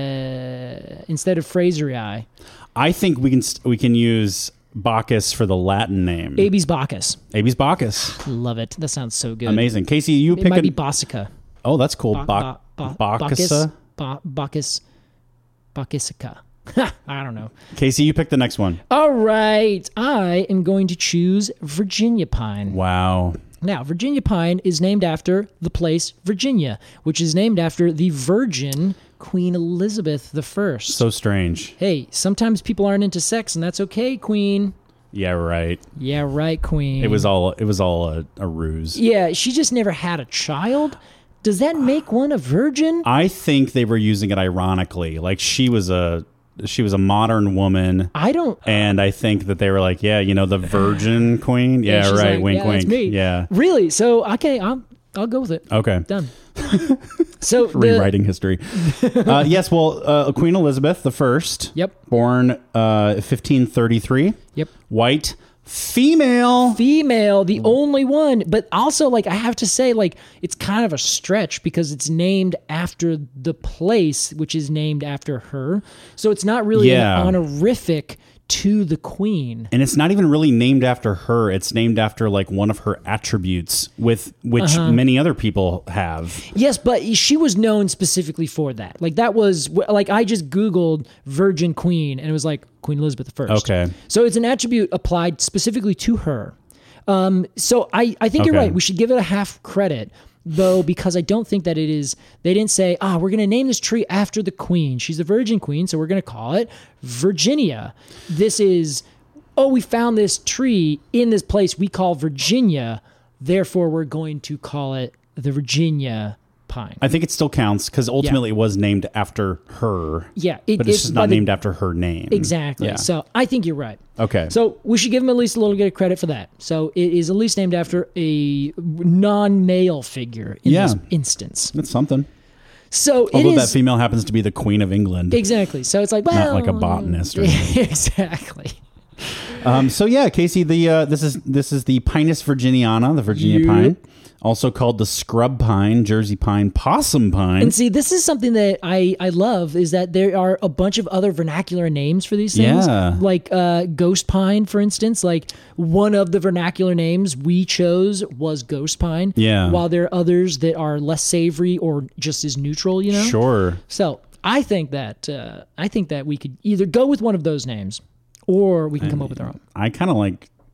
uh, instead of Fraserii. I think we can st- we can use Bacchus for the Latin name. A B's Bacchus. Abies Bacchus. Love it. That sounds so good. Amazing. Casey, you It pick might a. be Bosica. Oh, that's cool. Ba- Ba- ba- ba- Bacchusa? Ba- Bacchus. Bacchusica. I don't know. Casey, you pick the next one. All right. I am going to choose Virginia pine. Wow. Now, Virginia pine is named after the place Virginia, which is named after the Virgin Queen Elizabeth the First. So strange. Hey, sometimes people aren't into sex, and that's okay, Queen. Yeah, right. Yeah, right, Queen. It was all it was all a, a ruse. Yeah, she just never had a child. Does that make one a virgin? I think they were using it ironically. Like she was a she was a modern woman. I don't. And I think that they were like, yeah, you know, the Virgin Queen. Yeah, she's right. like, wink, yeah, wink. that's me. Yeah. Really? So okay, I'll I'll go with it. Okay. Done. So the, Rewriting history. uh, yes. Well, uh, Queen Elizabeth the First. Yep. Born uh, fifteen thirty-three. Yep. White. Female. Female, the only one, but also like I have to say, like it's kind of a stretch because it's named after the place, which is named after her. So it's not really Yeah. an honorific to the queen. And it's not even really named after her. It's named after like one of her attributes, with which Uh-huh. many other people have. Yes, but she was known specifically for that. Like that was like I just Googled Virgin Queen and it was like Queen Elizabeth the First. Okay. So it's an attribute applied specifically to her. Um, so I, I think you're Okay. right. We should give it a half credit, though, because I don't think that it is. They didn't say, ah, we're going to name this tree after the queen. She's the Virgin Queen, so we're going to call it Virginia. This is, oh, we found this tree in this place we call Virginia. Therefore, we're going to call it the Virginia pine. I think it still counts because ultimately it was named after her. Yeah, it, But it's it- just by not the- named after her name. Exactly. Yeah. So I think you're right. Okay. So we should give him at least a little bit of credit for that. So it is at least named after a non-male figure in Yeah. this instance. That's something. So Although it that is female happens to be the Queen of England. exactly. So it's like well, Not like a botanist or anything. exactly. Um, so yeah, Casey, the uh, this is this is the Pinus virginiana, the Virginia Yep. pine, also called the scrub pine, Jersey pine, possum pine. And see, this is something that I, I love is that there are a bunch of other vernacular names for these things. Yeah. Like uh, ghost pine, for instance. Like one of the vernacular names we chose was ghost pine. Yeah. While there are others that are less savory or just as neutral, you know? Sure. So I think that uh, I think that we could either go with one of those names or we can come up with our own. I kind of like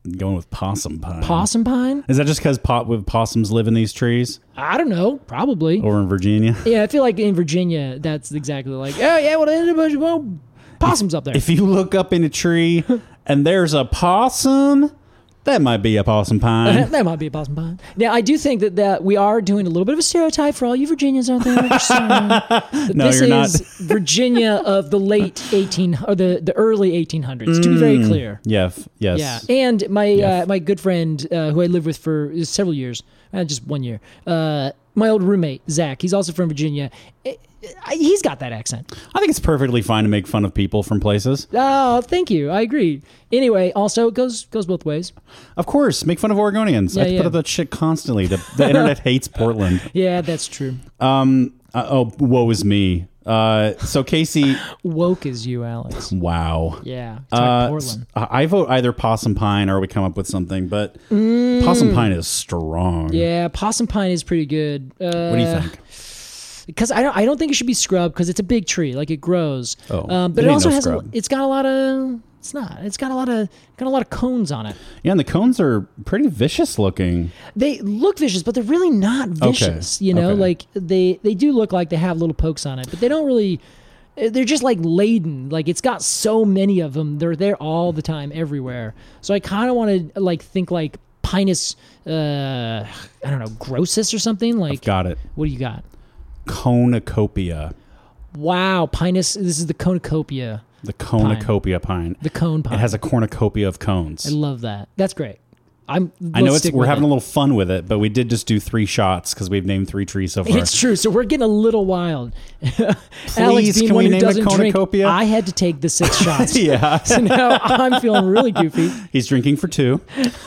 going with possum pine. Possum pine? Is that just because pot with possums live in these trees I don't know. Probably. over in Virginia? Yeah, I feel like in Virginia, that's exactly like, oh, yeah, well, there's a bunch of well, possums up there. If you look up in a tree and there's a possum, that might be a possum pine. That might be a possum pine. Now, I do think that, that we are doing a little bit of a stereotype for all you Virginians out there. Just saying that No, this you're not. is Virginia of the late eighteen or the, the early eighteen hundreds. To be very clear. Yeah, f- yes. Yeah, and my Yes. uh, my good friend uh, who I lived with for several years, uh, just one year, uh, my old roommate Zach. He's also from Virginia. I- I- He's got that accent. I think it's perfectly fine to make fun of people from places. Oh, thank you. I agree. Anyway, also it goes goes both ways. Of course, make fun of Oregonians. Yeah, I have to yeah. put up that shit constantly. The, the internet hates Portland. Yeah, that's true. Um. Uh, oh, woe is me. Uh. So Casey, Woke is you, Alex. wow. Yeah, talk Uh, Portland. I I vote either possum pine or we come up with something, but possum pine is strong. Yeah, possum pine is pretty good. Uh, What do you think? Because I don't, I don't think it should be scrubbed because it's a big tree, like it grows. Oh, um, but it it, ain't also no has, a, scrub. it's got a lot of, it's not, it's got a lot of, got a lot of cones on it. Yeah, and the cones are pretty vicious looking. They look vicious, but they're really not vicious. You know, okay. like they, they do look like they have little pokes on it, but they don't really. They're just like laden. Like it's got so many of them. They're there all the time, everywhere. So I kind of want to like think like Pinus, uh, I don't know, grossus or something. Like, Got it. what do you got? Cornucopia. Wow, Pinus. This is the cornucopia, The cornucopia pine. the cone pine. It has a cornucopia of cones. I love that. That's great. I'm. I know let's it's stick we're with having it. a little fun with it, but we did just do three shots because we've named three trees so far. It's true. So we're getting a little wild. Alex, Please, being can one we who name it doesn't drink, cornucopia? I had to take the six shots. Yeah. So now I'm feeling really goofy. He's drinking for two.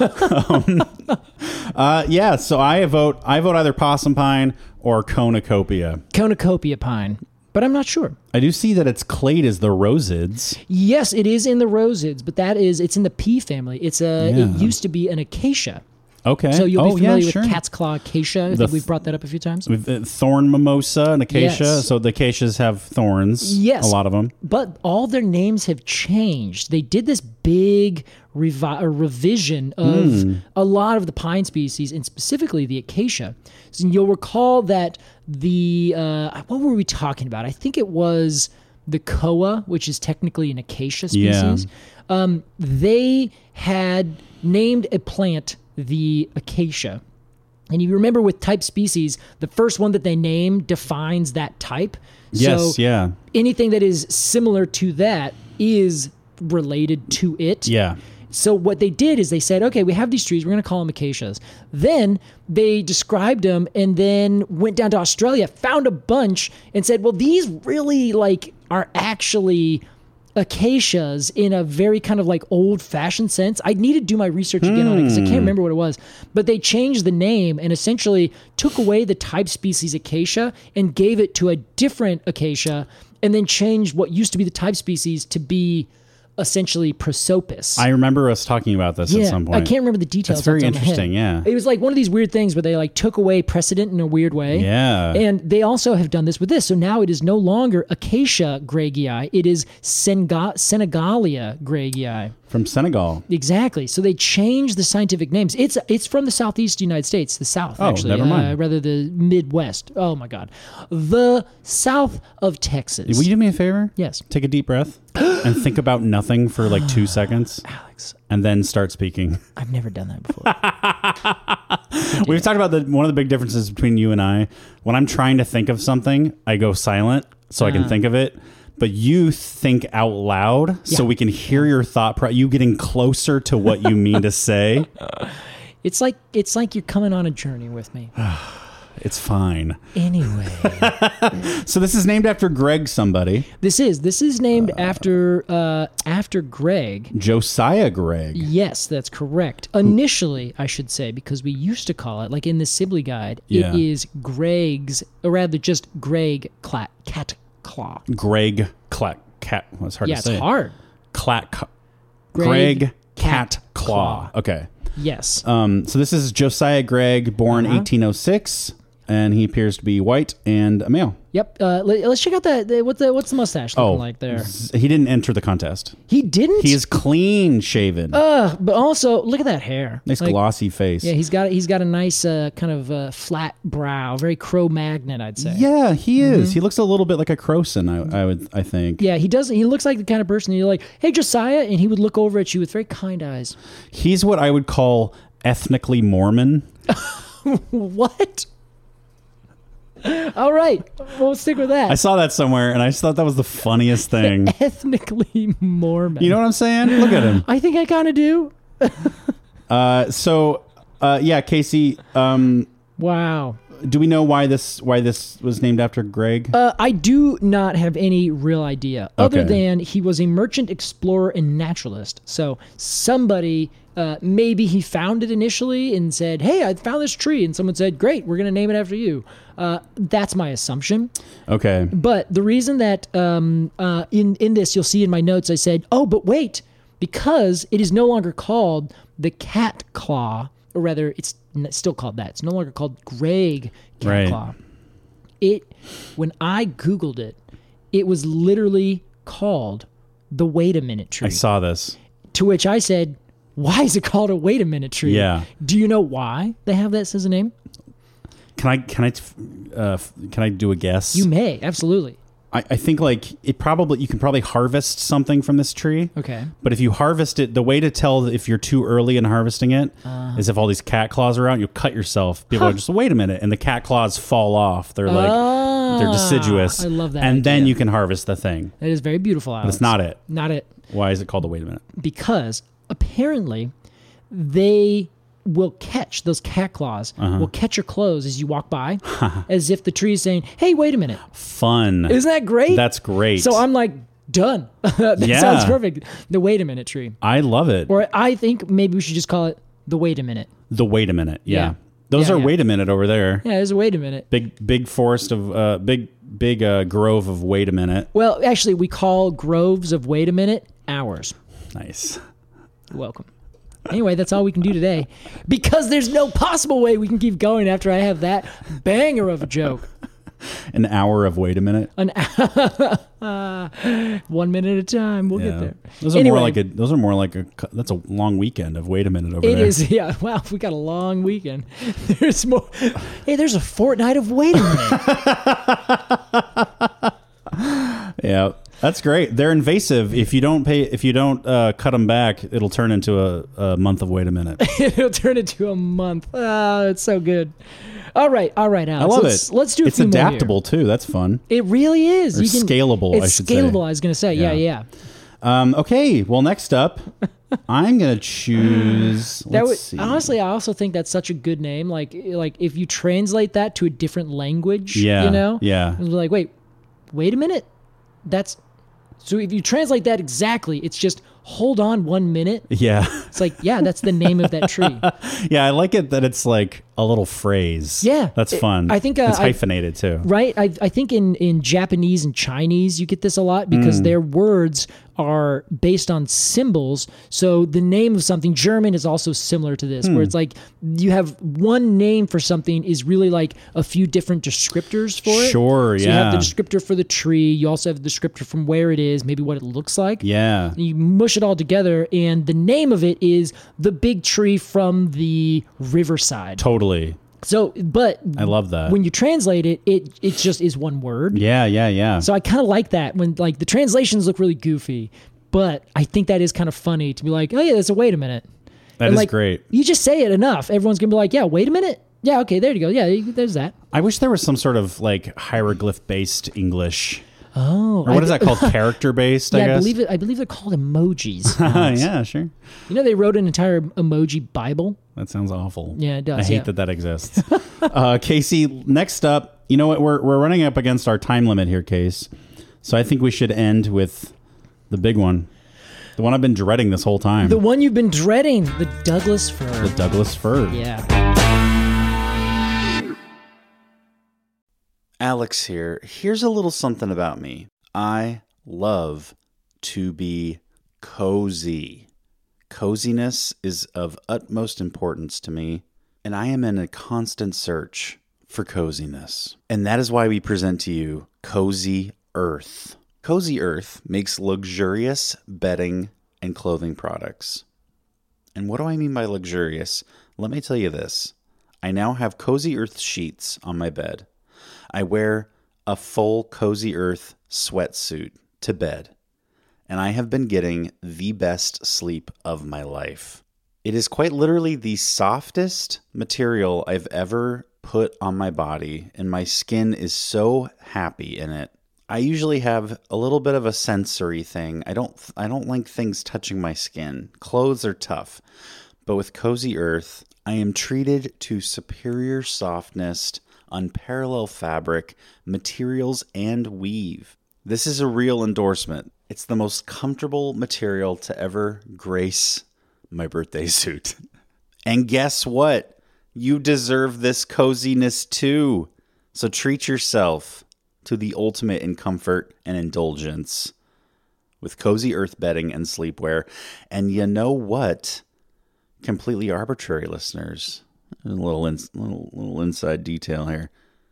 um, uh, yeah, so I vote I vote either possum pine or cornucopia. Cornucopia pine, but I'm not sure. I do see that it's clade as the rosids. Yes, it is in the rosids, but that is it's in the pea family. It's a. Yeah. It used to be an acacia. Okay. So you'll oh, be familiar yeah, with sure. cat's claw acacia. I The think we've th- brought that up a few times. With uh, thorn mimosa and acacia. Yes. So the acacias have thorns. Yes. A lot of them. But all their names have changed. They did this big revi- a revision of Mm. a lot of the pine species, and specifically the acacia. So you'll recall that the uh, what were we talking about? I think it was the koa, which is technically an acacia species. Yeah. Um, they had named a plant the acacia. And you remember with type species, the first one that they name defines that type. Yes, so yeah. anything that is similar to that is related to it. Yeah. So what they did is they said, okay, we have these trees, we're going to call them acacias. Then they described them and then went down to Australia, found a bunch and said, well, these really like are actually acacias in a very kind of like old fashioned sense. I need to do my research again on it because I can't remember what it was. But they changed the name and essentially took away the type species acacia and gave it to a different acacia and then changed what used to be the type species to be essentially prosopis. I remember us talking about this yeah, at some point. I can't remember the details. That's very off the top of my interesting, head. yeah. It was like one of these weird things where they like took away precedent in a weird way. Yeah. And they also have done this with this. So now it is no longer Acacia greggii. It is Senga- Senegalia greggii. From Senegal. Exactly. So they changed the scientific names. It's it's from the southeast United States, the South Oh, actually, never mind. Uh, rather the Midwest. Oh my God, the South of Texas. Will you do me a favor? Yes, Take a deep breath and think about nothing for like two seconds Alex. and then start speaking. I've never done that before. We've talked about the one of the big differences between you and I. When I'm trying to think of something, I go silent so I can Uh. think of it. But you think out loud so Yeah. we can hear your thought. Pro- you getting closer to what you mean to say. It's like it's like you're coming on a journey with me. It's fine. Anyway, So this is named after Greg somebody. this is this is named after uh, after Greg. Josiah Greg. Yes, that's correct. Initially, I should say, because we used to call it, like in the Sibley Guide, Yeah. it is Greg's, or rather just Greg Cla- Cat Claw. Greg Clack Cat. Well, it's hard Yeah, to it's say. hard. Clack. Greg Greg, Cat, Cat Claw. Claw. Okay. Yes. Um, so this is Josiah Gregg, born Uh-huh. eighteen oh six. and he appears to be white and a male. Yep. Uh, let, us check out that. The, what the what's the mustache looking Oh, like there? He didn't enter the contest. He didn't. He is clean shaven. Uh, but also look at that hair. Nice Like, glossy face. Yeah, he's got he's got a nice uh, kind of uh, flat brow, very Cro-Magnon, I'd say. Yeah, he is. He looks a little bit like a Croson, I, I would, I think. Yeah, he does. He looks like the kind of person you're like, "Hey, Josiah," and he would look over at you with very kind eyes. He's what I would call ethnically Mormon. What? All right, we'll stick with that. I saw that somewhere, and I just thought that was the funniest thing. Ethnically Mormon. You know what I'm saying? Look at him. I think I kind of do. Uh, so, uh, yeah, Casey. Um, Wow. do we know why this why this was named after Greg? Uh, I do not have any real idea, other Okay. than he was a merchant, explorer, and naturalist. So somebody, uh, maybe he found it initially and said, "Hey, I found this tree," and someone said, "Great, we're going to name it after you." Uh, that's my assumption. Okay. But the reason that um, uh, in in this you'll see in my notes, I said, "Oh, but wait," because it is no longer called the Cat Claw, or rather, it's n- still called that. It's no longer called Greg Cat Right. Claw. It, when I Googled it, it was literally called the Wait a Minute Tree. I saw this. To which I said, "Why is it called a Wait a Minute Tree?" Yeah. Do you know why they have that as a name? Can I can I uh, can I do a guess? You may, absolutely. I, I think like it probably you can probably harvest something from this tree. Okay. But if you harvest it, the way to tell if you're too early in harvesting it Uh. is if all these cat claws are out, you cut yourself. People are just wait a minute, and the cat claws fall off. They're like they're deciduous. I love that And then idea. you can harvest the thing. That is very beautiful, Alex. But it's not it. Not it. Why is it called the wait a minute? Because apparently they will catch those cat claws Uh-huh. will catch your clothes as you walk by as if the tree is saying, "Hey, wait a minute." Fun. Isn't that great? That's great. So I'm like, done. That Yeah. sounds perfect. The Wait a Minute Tree. I love it. Or I think maybe we should just call it the Wait a Minute. The wait a minute. Yeah. Yeah. Those Yeah, are yeah. wait a minute over there. Yeah, there's a Wait a Minute. Big big forest of uh big big uh grove of wait a minute. Well, actually, we call groves of Wait a Minute hours. Nice. You're welcome. Anyway, that's all we can do today because there's no possible way we can keep going after I have that banger of a joke. An hour of wait a minute. An one minute at a time. We'll get there. Those are Anyway, more like a those are more like a cu- that's a long weekend of wait a minute over It there. is, yeah. Wow, we got a long weekend. There's more. Hey, there's a fortnight of Wait a Minute. Yeah. That's great. They're invasive. If you don't pay if you don't uh, cut them back, it'll turn into a, a month of wait a minute. It'll turn into a month. Oh, it's so good. All right, all right, Alex. I love let's, it. Let's do a It's few more here. adaptable too. That's fun. It really is. Or scalable, It's I should say. scalable. I was going to say. Yeah, Yeah. yeah. Um, okay. Well, next up, I'm gonna choose. That Let's would, see. honestly, I also think that's such a good name. Like, like if you translate that to a different language, Yeah, you know, yeah. it's like, wait, wait a minute, that's so. If you translate that exactly, it's just hold on one minute. Yeah. It's like, yeah, that's the name of that tree. Yeah. I like it that it's like a little phrase. Yeah. That's fun. I think, uh, it's I- hyphenated too. Right? I, I think in, in Japanese and Chinese, you get this a lot because Mm. their words are based on symbols. So the name of something, German is also similar to this, Hmm. where it's like you have one name for something is really like a few different descriptors for it. Sure, So you have the yeah. descriptor for the tree. You also have the descriptor from where it is, maybe what it looks like. Yeah. You mush it all together, and the name of it is the big tree from the riverside. Totally. So, but I love that. when you translate it, it it just is one word. Yeah. Yeah. Yeah. So I kind of like that when like the translations look really goofy, but I think that is kind of funny to be like, oh yeah, that's a wait a minute. That And, is like, great. You just say it enough, everyone's gonna be like, yeah, wait a minute. Yeah, okay, there you go. Yeah, there's that. I wish there was some sort of like hieroglyph based English. Oh, Or what I, is that called? Character based, Yeah, I I, guess. believe it. I believe they're called emojis. Yeah, sure. You know, they wrote an entire emoji Bible. That sounds awful. Yeah, it does, I hate yeah. that that exists. uh, Casey, next up, you know what? We're we're running up against our time limit here, Case. So I think we should end with the big one, the one I've been dreading this whole time. The one you've been dreading, the Douglas fir. the Douglas fir. Yeah. Alex here. Here's a little something about me. I love to be cozy. Coziness is of utmost importance to me, and I am in a constant search for coziness. And that is why we present to you Cozy Earth. Cozy Earth makes luxurious bedding and clothing products. And what do I mean by luxurious? Let me tell you this. I now have Cozy Earth sheets on my bed. I wear a full Cozy Earth sweatsuit to bed. And I have been getting the best sleep of my life. It is quite literally the softest material I've ever put on my body, and my skin is so happy in it. I usually have a little bit of a sensory thing. I don't I don't like things touching my skin. Clothes are tough. But with Cozy Earth, I am treated to superior softness, unparalleled fabric, materials, and weave. This is a real endorsement. It's the most comfortable material to ever grace my birthday suit. And guess what? You deserve this coziness too. So treat yourself to the ultimate in comfort and indulgence with Cozy Earth bedding and sleepwear. And you know what? Completely arbitrary, listeners. A little, in, little, little inside detail here.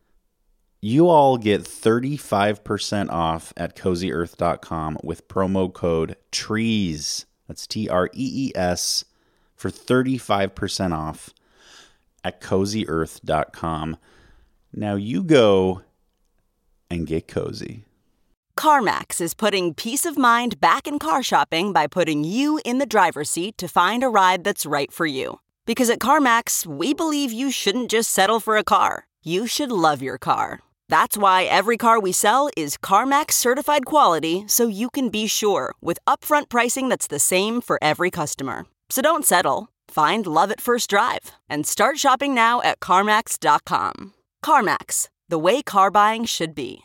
You all get thirty-five percent off at cozy earth dot com with promo code TREES. That's T R E E S for thirty-five percent off at cozy earth dot com. Now you go and get cozy. CarMax is putting peace of mind back in car shopping by putting you in the driver's seat to find a ride that's right for you. Because at CarMax, we believe you shouldn't just settle for a car. You should love your car. That's why every car we sell is CarMax certified quality, so you can be sure with upfront pricing that's the same for every customer. So don't settle. Find love at first drive and start shopping now at CarMax dot com. CarMax, the way car buying should be.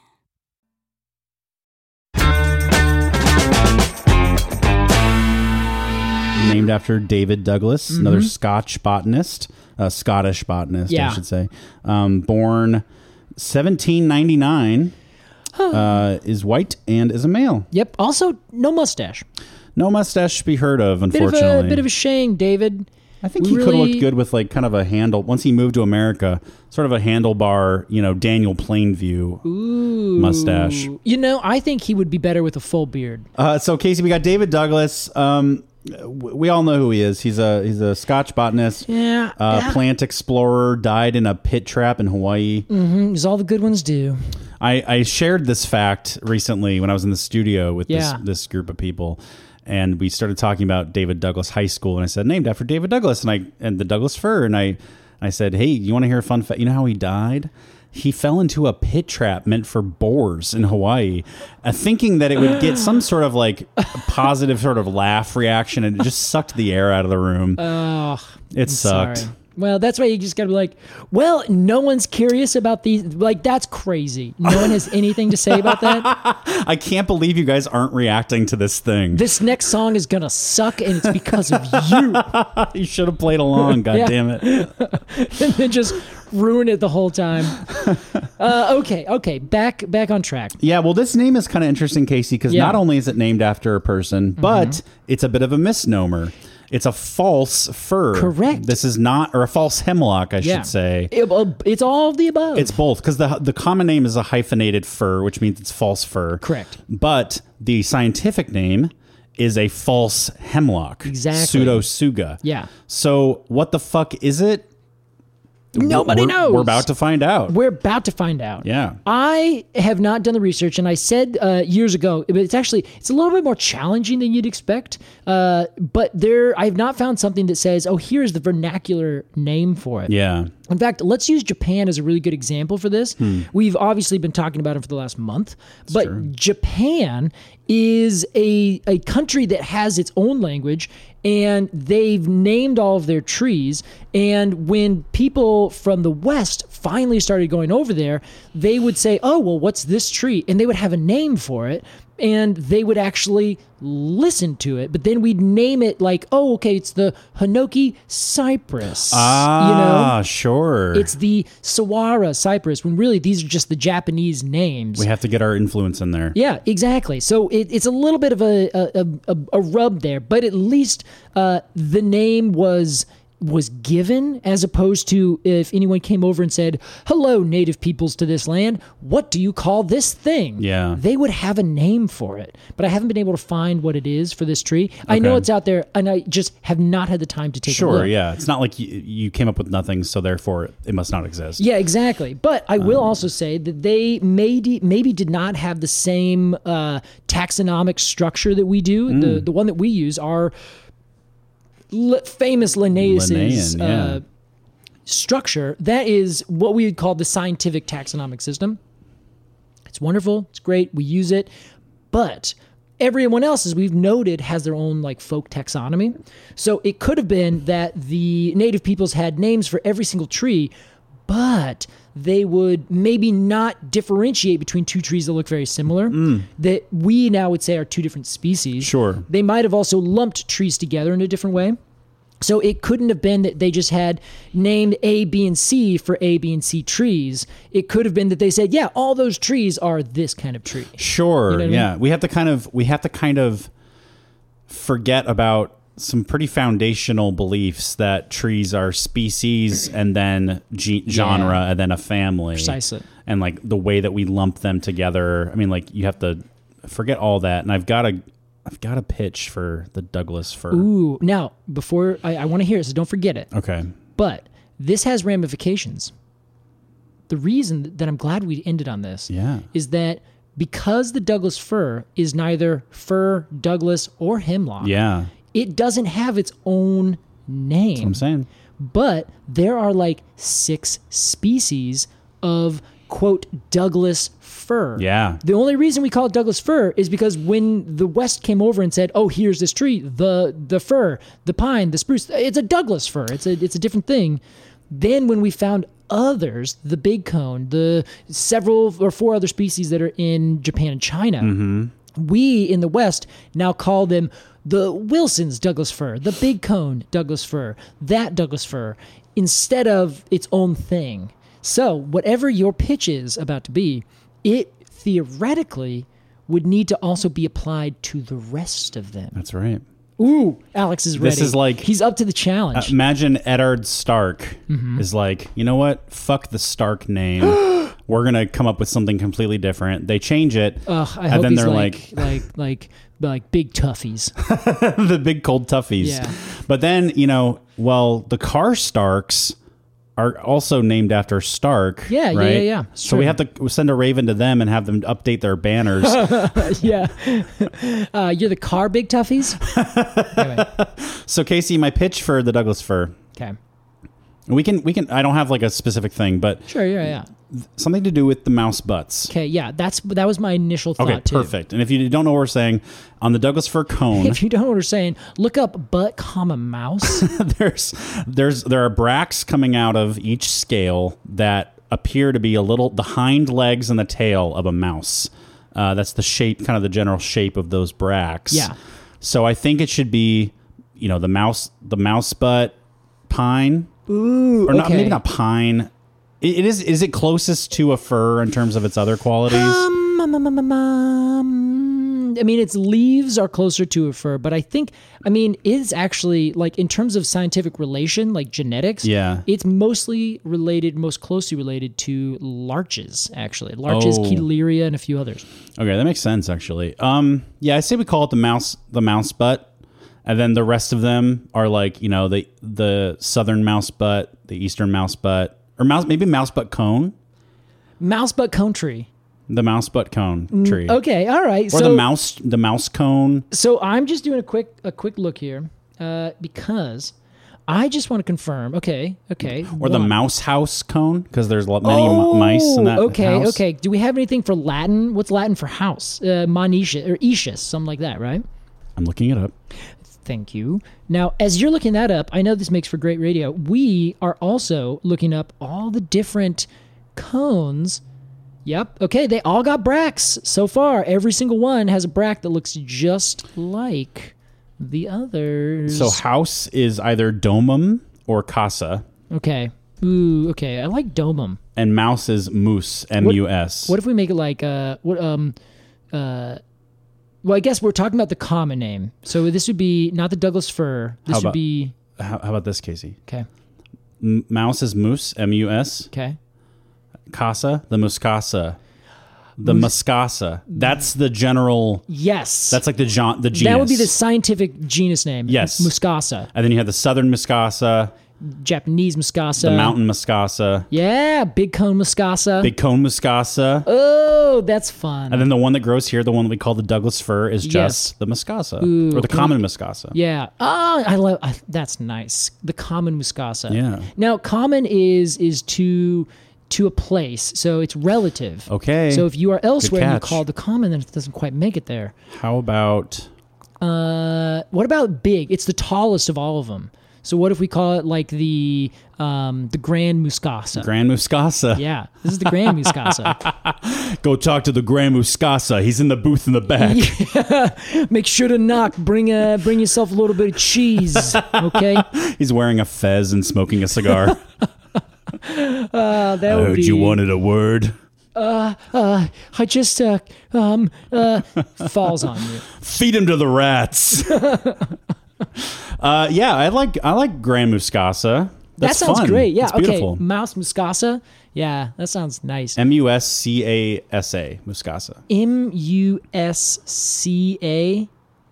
Named after David Douglas, Mm-hmm. another Scotch botanist, a Scottish botanist, Yeah. I should say. Um, born seventeen ninety-nine, uh, is white and is a male. Yep. Also, no mustache. No mustache to be heard of, Bit of unfortunately. a bit of a shame, David. I think We he could have really- looked good with like kind of a handle. Once he moved to America, sort of a handlebar, you know, Daniel Plainview mustache. You know, I think he would be better with a full beard. Uh, so Casey, we got David Douglas. Um, w- we all know who he is. He's a he's a Scotch botanist, Yeah. uh, yeah. plant explorer. Died in a pit trap in Hawaii. Mm, as all the good ones do. I, I shared this fact recently when I was in the studio with Yeah. this this group of people, and we started talking about David Douglas High School, and I said named after David Douglas, and I and the Douglas fir, and I I said, hey, you want to hear a fun fact? You know how he died? He fell into a pit trap meant for boars in Hawaii, uh, thinking that it would get some sort of like positive sort of laugh reaction, and it just sucked the air out of the room. Oh, it sucked. sorry. Well, that's why you just got to be like, well, no one's curious about these. Like, that's crazy. No one has anything to say about that. I can't believe you guys aren't reacting to this thing. This next song is going to suck, and it's because of you. You should have played along, God Yeah. damn it. And then just ruin it the whole time. Uh, okay, okay. Back back on track. Yeah, well, this name is kind of interesting, Casey, because Yeah. not only is it named after a person, but it's a bit of a misnomer. It's a false fir. Correct. This is not, or a false hemlock, I Yeah. should say. It- uh, it's all of the above. It's both, because the the common name is a hyphenated fir, which means it's false fir. Correct. But the scientific name is a false hemlock. Exactly. Pseudotsuga. Yeah. So what the fuck is it? Nobody We're- knows. We're about to find out. We're about to find out. Yeah. I have not done the research, and I said uh, years ago, but it's actually it's a little bit more challenging than you'd expect. Uh, but there, I have not found something that says, "Oh, here's the vernacular name for it." Yeah. In fact, let's use Japan as a really good example for this. We've obviously been talking about it for the last month, but true. Japan is a a country that has its own language, and they've named all of their trees. And when people from the West finally started going over there, they would say, "Oh, well, what's this tree?" And they would have a name for it. And they would actually listen to it, but then we'd name it like, oh, okay, it's the Hinoki cypress. Ah, you know, sure. it's the Sawara cypress. When really these are just the Japanese names. we have to get our influence in there. Yeah, exactly. So it, it's a little bit of a a, a, a rub there, but at least uh, the name was was given, as opposed to if anyone came over and said, hello, native peoples to this land, what do you call this thing? Yeah. They would have a name for it. But I haven't been able to find what it is for this tree. I know Okay. it's out there, and I just have not had the time to take a look. Sure, yeah. It's not like you, you came up with nothing, so therefore it must not exist. Yeah, exactly. But I will also say that they maybe maybe did not have the same uh, taxonomic structure that we do. Mm. The the one that we use, our l- famous Linnaeus's Linnaean, yeah. uh, structure. That is what we would call the scientific taxonomic system. It's wonderful. It's great. We use it. But everyone else, as we've noted, has their own like folk taxonomy. So it could have been that the native peoples had names for every single tree, but they would maybe not differentiate between two trees that look very similar, that we now would say are two different species. Sure. They might have also lumped trees together in a different way. So it couldn't have been that they just had named A, B, and C for A, B, and C trees. It could have been that they said, yeah, all those trees are this kind of tree. Sure. You know what I yeah. We have to kind of we have to kind of forget about some pretty foundational beliefs that trees are species and then ge- genre Yeah. and then a family. Precisely. And like the way that we lump them together. I mean, like you have to forget all that. And I've got a I've got a pitch for the Douglas fir. Ooh, now, before, I, I want to hear it, so don't forget it. Okay. But this has ramifications. The reason that I'm glad we ended on this Yeah. is that because the Douglas fir is neither fir, Douglas, or hemlock, Yeah. it doesn't have its own name. I'm saying. But there are like six species of, quote, Douglas fir. Yeah. The only reason we call it Douglas fir is because when the West came over and said, "Oh, here's this tree, the the fir, the pine, the spruce, it's a Douglas fir. It's a it's a different thing." Then when we found others, the big cone, the several or four other species that are in Japan and China, we in the West now call them the Wilson's Douglas fir, the big cone Douglas fir, that Douglas fir, instead of its own thing. So whatever your pitch is about to be, it theoretically would need to also be applied to the rest of them. That's right. Ooh, Alex is ready. This is like- he's up to the challenge. Imagine Eddard Stark Mm-hmm. is like, you know what? Fuck the Stark name. We're gonna come up with something completely different. They change it, Ugh, I and hope then he's they're like, like, like like like big toughies. the big cold toughies. Yeah. But then you know, well, the Car Starks are also named after Stark. Yeah, yeah, right? yeah, yeah. It's So we true. have to send a raven to them and have them update their banners. Yeah, uh, you're the car big toughies. Anyway, So Casey, my pitch for the Douglas fir. okay, We can, we can. I don't have like a specific thing, but sure, yeah, yeah. something to do with the mouse butts. Okay, yeah, that's that was my initial thought Okay, too. perfect. And if you don't know what we're saying, on the Douglas fir cone, If you don't know what we're saying, look up butt, comma mouse. there's there's there are bracts coming out of each scale that appear to be a little the hind legs and the tail of a mouse. Uh, that's the shape, kind of the general shape of those bracts. Yeah. So I think it should be, you know, the mouse the mouse butt pine. Ooh, Or not, okay. maybe not pine. It, it is. Is it closest to a fir in terms of its other qualities? Um, um, um, um, um, um, I mean, its leaves are closer to a fir, but I think, I mean, it's actually, like, in terms of scientific relation, like genetics, Yeah. it's mostly related, most closely related to larches, actually. Larches, Oh. Keteleria, and a few others. Okay, that makes sense actually. Um, yeah, I say we call it the mouse, the mouse butt, and then the rest of them are like, you know, the the southern mouse butt, the eastern mouse butt, or mouse maybe mouse butt cone, Mouse butt cone tree. the mouse butt cone tree, Okay, all right. or so, the mouse the mouse cone. So I'm just doing a quick a quick look here uh, because I just want to confirm. Okay, okay. Or the one. mouse house cone, because there's lo- many Oh, m- mice in that okay, house. okay. Do we have anything for Latin? What's Latin for house? Uh, Monetius or Aetius, something like that, right? I'm looking it up. Thank you. Now, as you're looking that up, I know this makes for great radio. We are also looking up all the different cones. Yep. Okay, they all got bracts so far. Every single one has a bract that looks just like the others. So house is either domum or casa, okay. Ooh, okay. I like domum. and mouse is moose, M U S. What if we make it like uh what um uh well, I guess we're talking about the common name. So this would be not the Douglas fir. This How would about- be how, how about this, Casey? Okay. M- mouse is moose, M U S. Okay. Casa, the muscasa. The muscasa. That's the general. Yes. That's like the gen- the genus. That would be the scientific genus name. Yes. Muscasa. And then you have the southern muscasa, Japanese Muscasa. the mountain muscasa, Yeah, big cone Muscasa. big cone muscasa. Oh, that's fun. And then the one that grows here, the one that we call the Douglas fir, is just Yes. the muscasa. Ooh, or the common muscasa. Yeah. Oh, I love. I, that's nice. The common Muscasa. Yeah. Now, common is is to to a place, so it's relative. Okay. So if you are elsewhere and you catch. call the common, then it doesn't quite make it there. How about Uh, what about big? It's the tallest of all of them. So what if we call it like the um, the Grand Muscasa? Grand Muscasa? Yeah, this is the Grand Muscasa. Go talk to the Grand Muscasa. He's in the booth in the back. Make sure to knock. Bring a bring yourself a little bit of cheese. Okay. He's wearing a fez and smoking a cigar. Uh, that I would heard be. you wanted a word. Uh, uh, I just uh, um, uh, falls on you. Feed him to the rats. uh, yeah, I like I like Grand Muscasa. That's that sounds fun. great. Yeah. It's Okay. beautiful. Mouse Muscasa. Yeah, that sounds nice. M U S C A S A Muscasa. M U S C A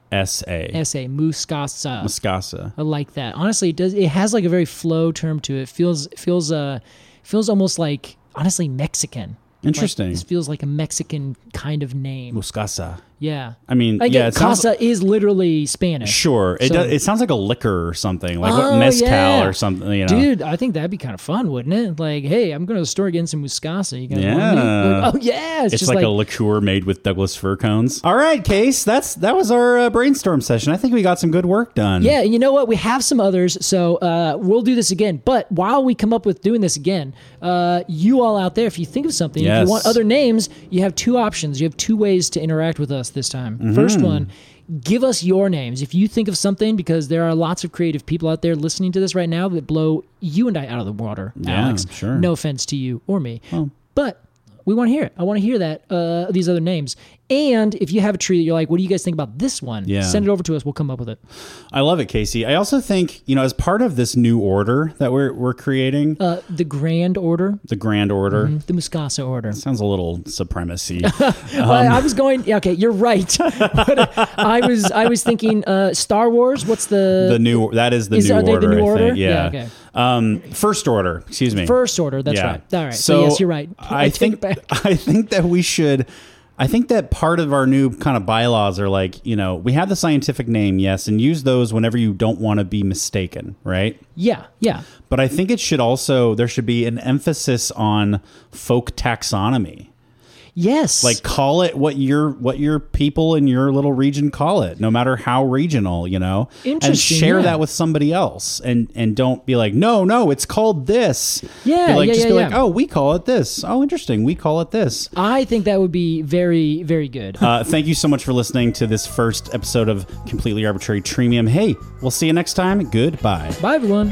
S A S A Muscasa. Muscasa. I like that. Honestly, it does. It has like a very flow term to it. It feels it feels uh feels almost like honestly Mexican. Interesting. Like, this feels like a Mexican kind of name. Muscasa. Yeah. I mean, I yeah, get it sounds casa is literally Spanish. sure. It So- does, it sounds like a liquor or something, like what Oh, mezcal yeah. or something. You know, Dude, I think that'd be kind of fun, wouldn't it? Like, hey, I'm going to the store getting some Muscasa. You guys want any? Yeah. Like, oh, yeah. It's, it's just like, like, a liqueur made with Douglas fir cones. All right, Case. That's that was our uh, brainstorm session. I think we got some good work done. yeah, and you know what? We have some others, so uh, we'll do this again. But while we come up with doing this again, uh, you all out there, if you think of something, if Yes. you want other names, you have two options. You have two ways to interact with us this time. Mm-hmm. First one, give us your names. If you think of something, because there are lots of creative people out there listening to this right now that blow you and I out of the water, Yeah, Alex. sure. No offense to you or me. But we want to hear it. I want to hear that, uh, these other names. And if you have a tree that you're like, what do you guys think about this one? Yeah. Send it over to us. We'll come up with it. I love it, Casey. I also think, you know, as part of this new order that we're we're creating, Uh, the Grand Order, the Grand Order, the Muscasa Order. sounds a little supremacy. Well, I was going. Yeah, okay, you're right. But, uh, I was. I was thinking. Uh, Star Wars. What's the, the new that is the Is- new are they the order. new I order? think. Yeah. Yeah, okay. Um, first order. Excuse me. First Order? That's Yeah. right. All right. So, yes, you're right. I, take think it back. I think that we should. I think that part of our new kind of bylaws are like, you know, we have the scientific name, yes, and use those whenever you don't want to be mistaken, right? Yeah. Yeah. But I think it should also there should be an emphasis on folk taxonomy. Yes. Like call it what your what your people in your little region call it, no matter how regional, you know. And Interesting, share yeah. that with somebody else, and and don't be like, no, no, it's called this. Yeah, Be like yeah, just yeah, be like, yeah. oh, we call it this. Oh, interesting, we call it this. I think that would be very, very good. Uh, thank you so much for listening to this first episode of Completely Arbitrary Tremium. Hey, we'll see you next time. Goodbye. Bye, everyone.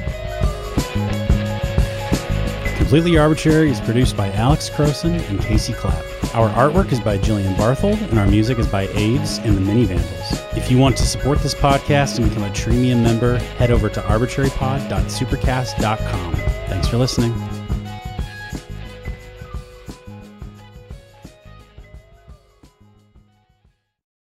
Completely Arbitrary is produced by Alex Croson and Casey Clapp. Our artwork is by Jillian Barthold, and our music is by Aves and the Mini Vandals. If you want to support this podcast and become a Tremium member, head over to arbitrary pod dot supercast dot com. Thanks for listening.